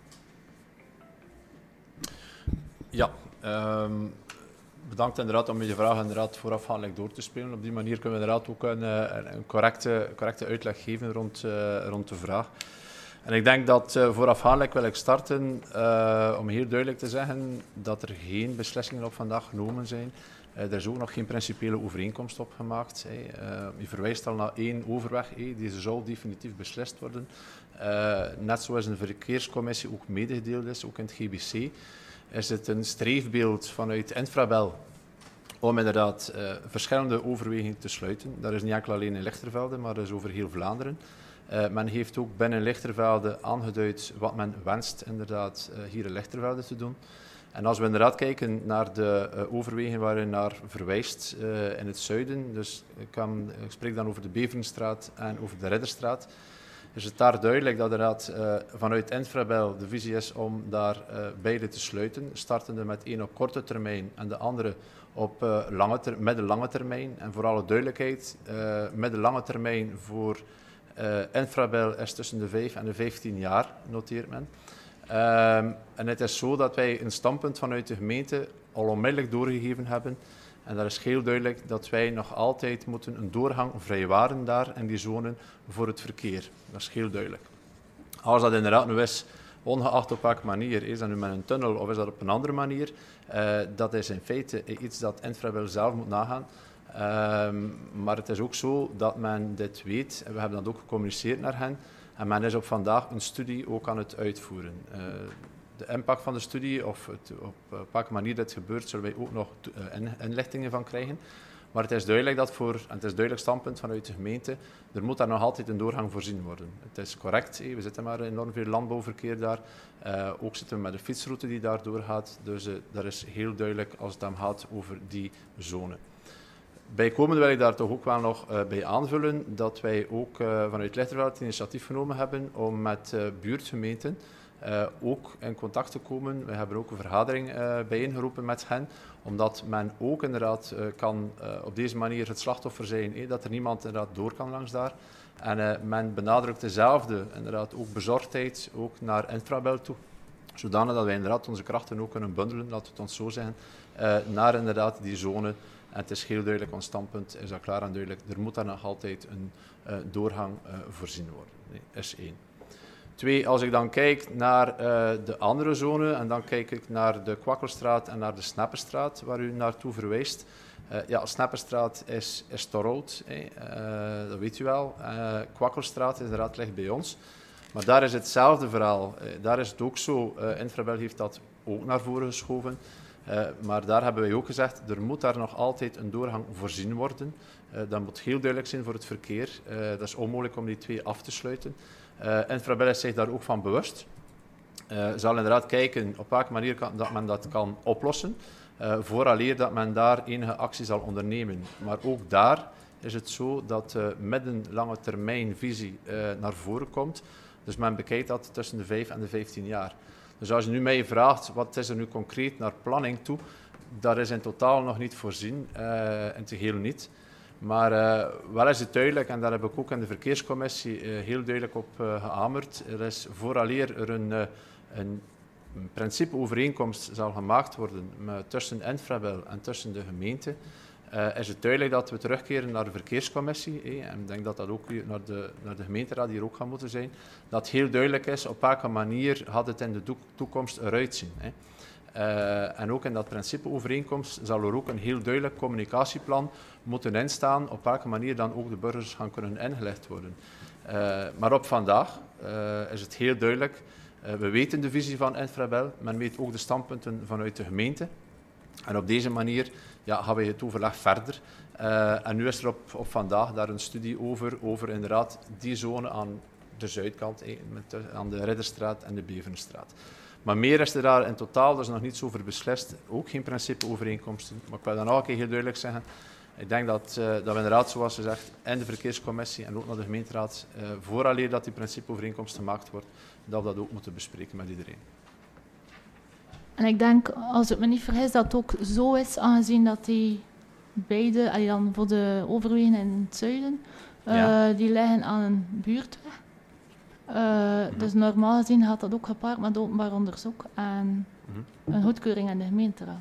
Ja, um, bedankt inderdaad om je vraag inderdaad voorafgaandelijk door te spelen. Op die manier kunnen we inderdaad ook een, een correcte, correcte uitleg geven rond, uh, rond de vraag. En ik denk dat uh, voorafgaandelijk wil ik starten uh, om heel duidelijk te zeggen dat er geen beslissingen op vandaag genomen zijn. Uh, er is ook nog geen principiële overeenkomst op gemaakt. Hey. Uh, je verwijst al naar één overweg, hey. Die zal definitief beslist worden. Uh, net zoals een verkeerscommissie ook medegedeeld is, ook in het G B C, is het een streefbeeld vanuit Infrabel om inderdaad uh, verschillende overwegingen te sluiten. Dat is niet enkel alleen in Lichtervelde, maar dat is over heel Vlaanderen. Uh, men heeft ook binnen Lichtervelde aangeduid wat men wenst inderdaad uh, hier in Lichtervelde te doen. En als we inderdaad kijken naar de uh, overwegingen waar je naar verwijst uh, in het zuiden, dus ik, kan, ik spreek dan over de Beverenstraat en over de Ridderstraat, is het daar duidelijk dat inderdaad uh, vanuit Infrabel de visie is om daar uh, beide te sluiten, startende met één op korte termijn en de andere op uh, lange ter- middellange termijn. En voor alle duidelijkheid, uh, middellange termijn voor uh, Infrabel is tussen de vijf en de vijftien jaar, noteert men. Um, en het is zo dat wij een standpunt vanuit de gemeente al onmiddellijk doorgegeven hebben. En dat is heel duidelijk dat wij nog altijd moeten een doorgang vrijwaren daar in die zone voor het verkeer. Dat is heel duidelijk. Als dat inderdaad nu is, ongeacht op welke manier, is dat nu met een tunnel of is dat op een andere manier, uh, dat is in feite iets dat Infrabel zelf moet nagaan. Um, maar het is ook zo dat men dit weet, en we hebben dat ook gecommuniceerd naar hen, en men is op vandaag een studie ook aan het uitvoeren. Uh, de impact van de studie, of het, op welke manier dit gebeurt, zullen wij ook nog uh, inlichtingen van krijgen. Maar het is duidelijk dat voor, en het is duidelijk standpunt vanuit de gemeente, er moet daar nog altijd een doorgang voorzien worden. Het is correct, we zitten maar enorm veel landbouwverkeer daar. Uh, ook zitten we met een fietsroute die daar doorgaat. Dus uh, dat is heel duidelijk als het dan gaat over die zone. Bijkomend wil ik daar toch ook wel nog uh, bij aanvullen dat wij ook uh, vanuit Lichtervelde het initiatief genomen hebben om met uh, buurtgemeenten uh, ook in contact te komen. We hebben ook een vergadering uh, bijeengeroepen met hen, omdat men ook inderdaad uh, kan uh, op deze manier het slachtoffer zijn, eh, dat er niemand inderdaad door kan langs daar. En uh, men benadrukt dezelfde, inderdaad ook bezorgdheid, ook naar Infrabel toe. Zodanig dat wij inderdaad onze krachten ook kunnen bundelen, laten we het ons zo zeggen, uh, naar inderdaad die zone. En het is heel duidelijk, ons standpunt is dat klaar en duidelijk. Er moet daar nog altijd een uh, doorgang uh, voorzien worden. Nee, is één. Twee, als ik dan kijk naar uh, de andere zone, en dan kijk ik naar de Kwakkelstraat en naar de Sneppenstraat, waar u naartoe verwijst. Uh, ja, Sneppenstraat is, is Torhout, eh, uh, dat weet u wel. Uh, Kwakkelstraat inderdaad ligt bij ons. Maar daar is hetzelfde verhaal. Uh, daar is het ook zo. Uh, Infrabel heeft dat ook naar voren geschoven. Uh, maar daar hebben wij ook gezegd, er moet daar nog altijd een doorgang voorzien worden. Uh, dat moet heel duidelijk zijn voor het verkeer. Uh, dat is onmogelijk om die twee af te sluiten. Uh, Infrabel is zich daar ook van bewust. Uh, zal inderdaad kijken op welke manier kan, dat men dat kan oplossen. Uh, vooraleer dat men daar enige actie zal ondernemen. Maar ook daar is het zo dat de middellange termijn visie uh, naar voren komt. Dus men bekijkt dat tussen de vijf en de vijftien jaar. Dus als je nu mij vraagt, wat is er nu concreet naar planning toe, dat is in totaal nog niet voorzien, uh, in het geheel niet. Maar uh, wel is het duidelijk, en daar heb ik ook in de verkeerscommissie uh, heel duidelijk op uh, gehamerd, er is vooraleer er een, uh, een, een principeovereenkomst zal gemaakt worden met, tussen Infrabel en tussen de gemeente, uh, is het duidelijk dat we terugkeren naar de verkeerscommissie. Eh, en ik denk dat dat ook naar de, naar de gemeenteraad hier ook gaat moeten zijn. Dat heel duidelijk is op welke manier gaat het in de toekomst eruit zien. Eh. Uh, en ook in dat principeovereenkomst zal er ook een heel duidelijk communicatieplan moeten instaan op welke manier dan ook de burgers gaan kunnen ingelicht worden. Uh, maar op vandaag uh, is het heel duidelijk, uh, we weten de visie van Infrabel, men weet ook de standpunten vanuit de gemeente. En op deze manier ja, gaan we het overleg verder. Uh, en nu is er op, op vandaag daar een studie over, over inderdaad die zone aan de zuidkant, eh, met de, aan de Ridderstraat en de Beverenstraat. Maar meer is er daar in totaal dus nog niets over beslist. Ook geen principeovereenkomsten. Maar ik wil dan nog een keer heel duidelijk zeggen. Ik denk dat, uh, dat we inderdaad, zoals gezegd, in de verkeerscommissie en ook naar de gemeenteraad, uh, vooraleer dat die principeovereenkomst gemaakt wordt, dat we dat ook moeten bespreken met iedereen. En ik denk, als ik me niet vergis, dat het ook zo is, aangezien dat die beide, allee, dan voor de overwegen in het zuiden, uh, ja. die liggen aan een buurtweg. Uh, mm-hmm. Dus normaal gezien gaat dat ook gepaard met openbaar onderzoek en mm-hmm. een goedkeuring aan de gemeenteraad.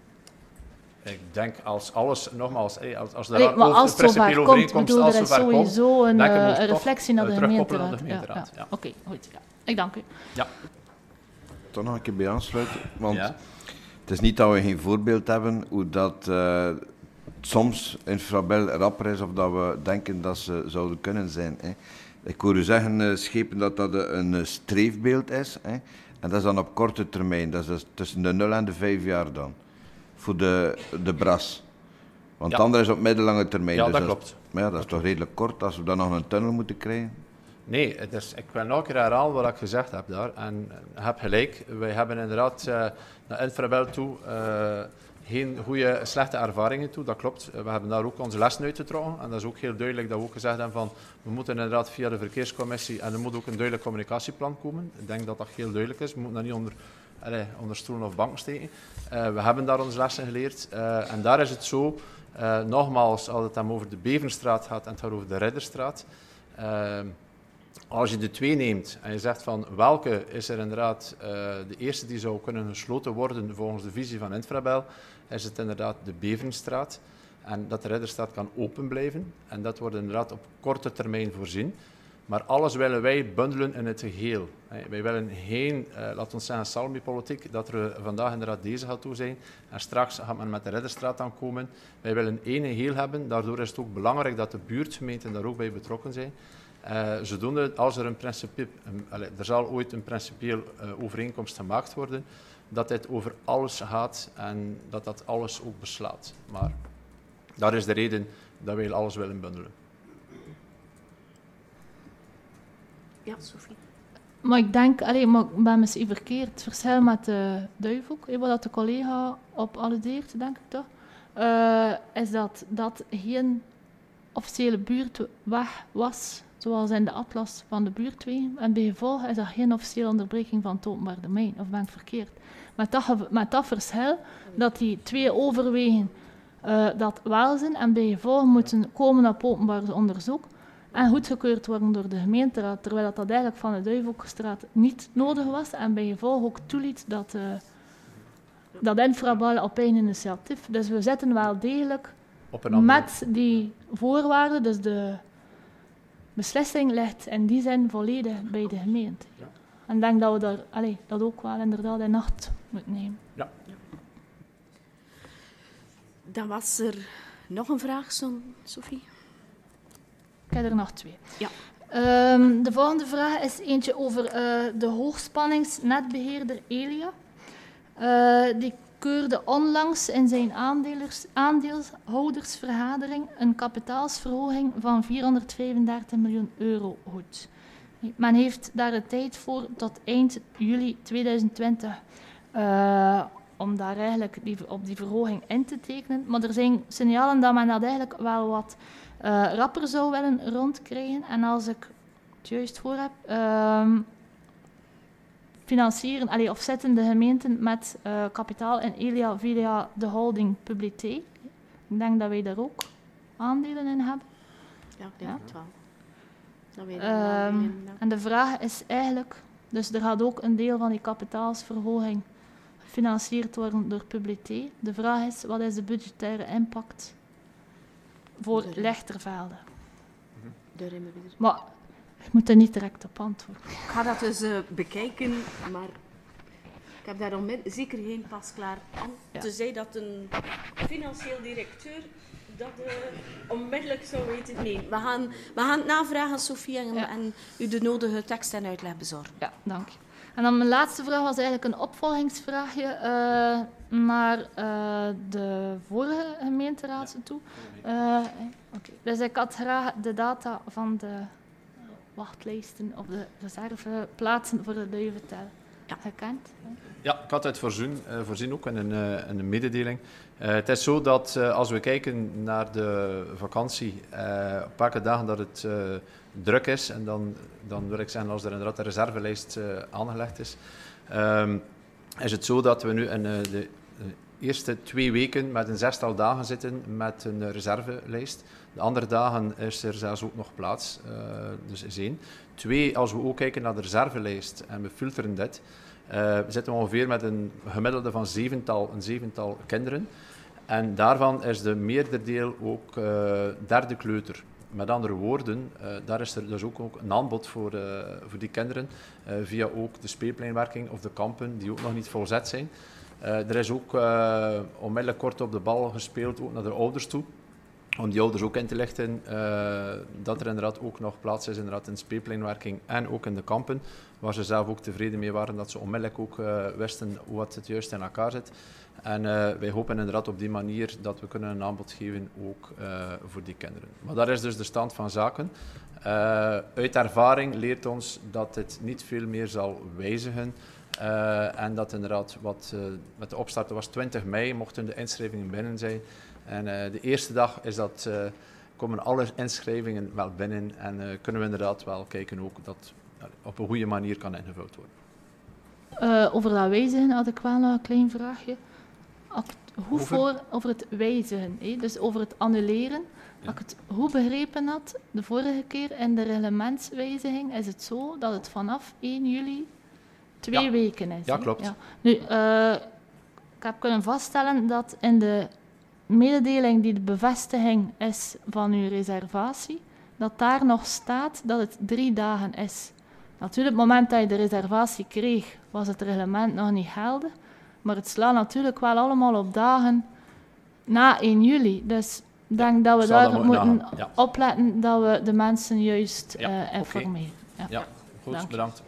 Ik denk als alles, nogmaals, als, als er Allee, maar als het zover komt, bedoel, er is sowieso komt, een, uh, een reflectie naar de gemeenteraad. De gemeenteraad. Ja, ja. Ja. Oké, okay, goed. Ja. Ik dank u. Ja. Toch nog een keer bij aansluiten, want ja. het is niet dat we geen voorbeeld hebben hoe dat uh, soms Infrabel rapper is of dat we denken dat ze zouden kunnen zijn. Hè. Ik hoor u zeggen, uh, schepen, dat dat een uh, streefbeeld is. Hè. En dat is dan op korte termijn, dat is dus tussen de nul en de vijf jaar dan. Voor de, de bras. Want ja. het andere is op middellange termijn. Ja, dus dat dat klopt. Is, maar ja, dat is toch redelijk kort als we dan nog een tunnel moeten krijgen? Nee, het is, ik wil nog een keer herhalen wat ik gezegd heb daar. En ik heb gelijk, wij hebben inderdaad uh, naar Infrabel toe uh, geen goede, slechte ervaringen toe, dat klopt. We hebben daar ook onze lessen uitgetrokken. En dat is ook heel duidelijk dat we ook gezegd hebben van, we moeten inderdaad via de verkeerscommissie, en er moet ook een duidelijk communicatieplan komen. Ik denk dat dat heel duidelijk is. We moeten dat niet onder, allez, onder stoelen of banken steken. Uh, we hebben daar onze lessen geleerd. Uh, en daar is het zo, uh, nogmaals, als het dan over de Beverenstraat gaat en het gaat over de Ridderstraat. Uh, Als je de twee neemt en je zegt van welke is er inderdaad uh, de eerste die zou kunnen gesloten worden volgens de visie van Infrabel, is het inderdaad de Beverenstraat. En dat de Ridderstraat kan open blijven. En dat wordt inderdaad op korte termijn voorzien. Maar alles willen wij bundelen in het geheel. Wij willen geen, uh, laten we zeggen, salmipolitiek, dat er vandaag inderdaad deze gaat toe zijn. En straks gaat men met de Ridderstraat aan komen. Wij willen één geheel hebben. Daardoor is het ook belangrijk dat de buurtgemeenten daar ook bij betrokken zijn. Uh, zodoende, als er een principe, um, allez, er zal ooit een principieel uh, overeenkomst gemaakt worden, dat dit over alles gaat en dat dat alles ook beslaat. Maar dat is de reden dat wij alles willen bundelen. Ja, Sophie. Maar ik denk, allee, maar ik ben misschien verkeerd, het verschil met de Duivenhoek, wat dat de collega op alludeert, denk ik toch, uh, is dat dat geen officiële buurtweg was, zoals in de atlas van de buurtwegen. En bij gevolg is dat geen officiële onderbreking van het openbaar domein. Of ben ik verkeerd? Met dat, met dat verschil dat die twee overwegen uh, dat wel zijn en bij gevolg moeten komen op openbaar onderzoek en goedgekeurd worden door de gemeenteraad, terwijl dat, dat eigenlijk van de Duivenhoekstraat niet nodig was en bij gevolg ook toeliet dat, uh, dat Infrabel op eigen initiatief. Dus we zitten wel degelijk met die voorwaarden, dus de beslissing ligt in die zin volledig bij de gemeente. Ja. En ik denk dat we daar, allez, dat ook wel inderdaad in acht moeten nemen. Ja. Dan was er nog een vraag, Sophie? Ik heb er nog twee. Ja. Um, de volgende vraag is eentje over uh, de hoogspanningsnetbeheerder Elia. Uh, die keurde onlangs in zijn aandeelhoudersvergadering een kapitaalsverhoging van vierhonderdvijfendertig miljoen euro goed. Men heeft daar de tijd voor tot eind juli tweeduizend twintig uh, om daar eigenlijk die, op die verhoging in te tekenen. Maar er zijn signalen dat men dat eigenlijk wel wat uh, rapper zou willen rondkrijgen. En als ik het juist voor heb, uh, financieren, allee, of zetten de gemeenten met uh, kapitaal in Elia via de holding Publité. Ik denk dat wij daar ook aandelen in hebben. Ja, ik denk Ja. het wel. Dat wij daar aandelen Ehm, in hebben. en de vraag is eigenlijk, dus er gaat ook een deel van die kapitaalsverhoging gefinancierd worden door Publité. De vraag is, wat is de budgettaire impact voor De- Lichtervelde? De remmen weer. Maar je moet er niet direct op antwoorden. Ik ga dat dus eh, bekijken, maar ik heb daar onmiddellijk zeker geen pasklaar aan. Ja. Tenzij dat een financieel directeur dat eh, onmiddellijk zou weten. Nee, we gaan, we gaan het navragen, Sophie, en, Ja. en u de nodige tekst en uitleg bezorgen. Ja, dank je. En dan mijn laatste vraag was eigenlijk een opvolgingsvraagje eh, naar eh, de vorige gemeenteraad toe. Eh, oké. Dus ik had graag de data van de wachtlijsten of de reserveplaatsen voor de Duiventel Ja. gekend. Ja, ik had het voorzien, uh, voorzien ook in een, uh, in een mededeling. Uh, het is zo dat uh, als we kijken naar de vakantie, uh, op welke dagen dat het uh, druk is, en dan, dan wil ik zeggen als er inderdaad een reservelijst uh, aangelegd is, um, is het zo dat we nu in uh, de uh, eerste twee weken met een zestal dagen zitten met een uh, reservelijst. De andere dagen is er zelfs ook nog plaats, uh, dus is één. Twee, als we ook kijken naar de reservelijst en we filteren dit, uh, we zitten ongeveer met een gemiddelde van zevental, een zevental kinderen. En daarvan is de meerderdeel ook uh, derde kleuter. Met andere woorden, uh, daar is er dus ook, ook een aanbod voor, uh, voor die kinderen, uh, via ook de speelpleinwerking of de kampen, die ook nog niet volzet zijn. Uh, er is ook uh, onmiddellijk kort op de bal gespeeld, ook naar de ouders toe. Om die ouders ook in te lichten uh, dat er inderdaad ook nog plaats is inderdaad in speelpleinwerking en ook in de kampen, waar ze zelf ook tevreden mee waren dat ze onmiddellijk ook uh, wisten wat het juist in elkaar zit. En uh, wij hopen inderdaad op die manier dat we kunnen een aanbod geven ook uh, voor die kinderen. Maar dat is dus de stand van zaken. Uh, uit ervaring leert ons dat dit niet veel meer zal wijzigen. Uh, en dat inderdaad, wat uh, met de opstart was twintig mei, mochten de inschrijvingen binnen zijn. En uh, de eerste dag is dat, uh, komen alle inschrijvingen wel binnen en uh, kunnen we inderdaad wel kijken ook dat uh, op een goede manier kan ingevuld worden. Uh, over dat wijzigen had ik wel nog een klein vraagje. Act, hoe over? voor over het wijzigen, hé? Dus over het annuleren. Ja. Als ik het goed begrepen had, de vorige keer in de reglementswijziging is het zo dat het vanaf één juli twee Ja. weken is. Ja, hè? klopt. Ja. Nu, uh, ik heb kunnen vaststellen dat in de mededeling die de bevestiging is van uw reservatie, dat daar nog staat dat het drie dagen is. Natuurlijk, op het moment dat je de reservatie kreeg, was het reglement nog niet geldig. Maar het slaat natuurlijk wel allemaal op dagen na één juli. Dus ik denk dat we zal daar dat moeten nagaan, ja. opletten dat we de mensen juist Ja, uh, oké. informeren. Ja. Ja, goed, Dank je. bedankt.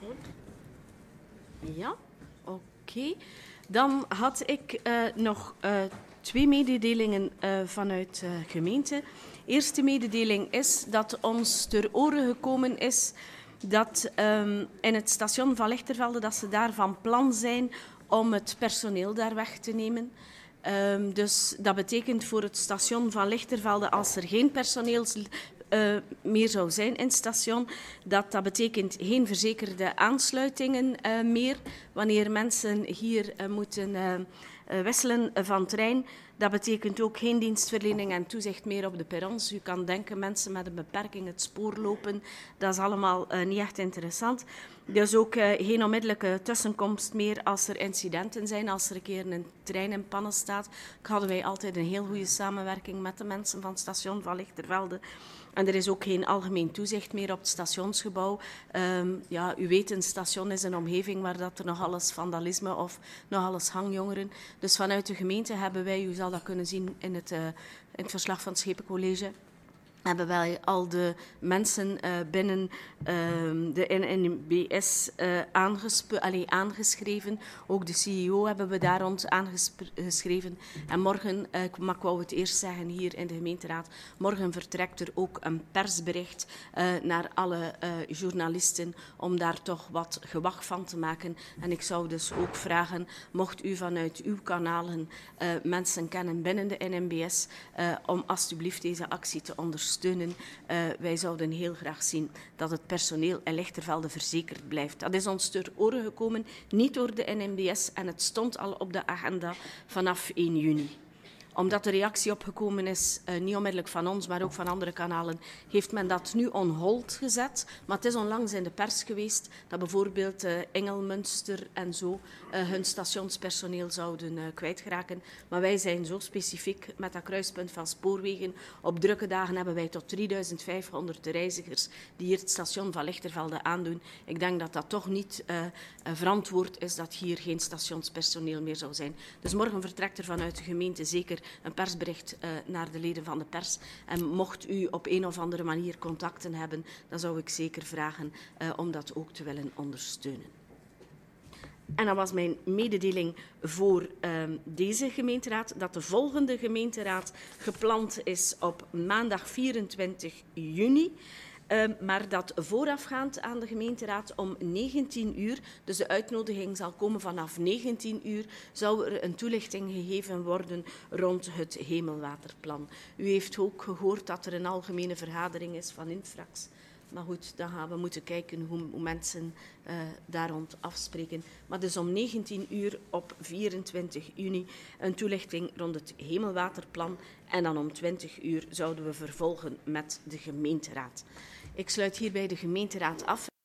Ja, oké. Dan had ik uh, nog uh, twee mededelingen uh, vanuit de uh, gemeente. Eerste mededeling is dat ons ter oren gekomen is dat um, in het station van Lichtervelde dat ze daar van plan zijn om het personeel daar weg te nemen. Um, dus dat betekent voor het station van Lichtervelde, als er geen personeel uh, meer zou zijn in het station, dat dat betekent geen verzekerde aansluitingen uh, meer. Wanneer mensen hier uh, moeten uh, uh, wisselen van trein, dat betekent ook geen dienstverlening en toezicht meer op de perrons. U kan denken, mensen met een beperking het spoor lopen, dat is allemaal uh, niet echt interessant. Dus ook uh, geen onmiddellijke tussenkomst meer als er incidenten zijn, als er een keer een trein in pannen staat. Hadden wij altijd een heel goede samenwerking met de mensen van het station van Lichtervelde. En er is ook geen algemeen toezicht meer op het stationsgebouw. Um, ja, u weet, een station is een omgeving waar dat er nog alles vandalisme of nog alles hangjongeren. Dus vanuit de gemeente hebben wij, u zal dat kunnen zien in het, uh, in het verslag van het Schepencollege, hebben wij al de mensen uh, binnen uh, de N N B S uh, allee, aangeschreven. Ook de C E O hebben we daar rond aangeschreven. En morgen, uh, maar ik wou het eerst zeggen hier in de gemeenteraad, morgen vertrekt er ook een persbericht uh, naar alle uh, journalisten om daar toch wat gewag van te maken. En ik zou dus ook vragen, mocht u vanuit uw kanalen uh, mensen kennen binnen de N N B S, uh, om alsjeblieft deze actie te ondersteunen. Steunen. Uh, wij zouden heel graag zien dat het personeel in Lichtervelde verzekerd blijft. Dat is ons ter oren gekomen, niet door de N N B S en het stond al op de agenda vanaf één juni. Omdat de reactie opgekomen is, uh, niet onmiddellijk van ons, maar ook van andere kanalen, heeft men dat nu on hold gezet. Maar het is onlangs in de pers geweest dat bijvoorbeeld uh, Engel, Münster en zo uh, hun stationspersoneel zouden uh, kwijtgeraken. Maar wij zijn zo specifiek met dat kruispunt van spoorwegen. Op drukke dagen hebben wij tot drieduizend vijfhonderd reizigers die hier het station van Lichtervelde aandoen. Ik denk dat dat toch niet uh, uh, verantwoord is dat hier geen stationspersoneel meer zou zijn. Dus morgen vertrekt er vanuit de gemeente zeker een persbericht uh, naar de leden van de pers. En mocht u op een of andere manier contacten hebben, dan zou ik zeker vragen uh, om dat ook te willen ondersteunen. En dat was mijn mededeling voor uh, deze gemeenteraad, dat de volgende gemeenteraad gepland is op maandag vierentwintig juni. Uh, maar dat voorafgaand aan de gemeenteraad om negentien uur, dus de uitnodiging zal komen vanaf negentien uur, zou er een toelichting gegeven worden rond het hemelwaterplan. U heeft ook gehoord dat er een algemene vergadering is van Infrax. Maar goed, dan gaan we moeten kijken hoe, hoe mensen uh, daar rond afspreken. Maar dus om negentien uur op vierentwintig juni een toelichting rond het hemelwaterplan. En dan om twintig uur zouden we vervolgen met de gemeenteraad. Ik sluit hierbij de gemeenteraad af.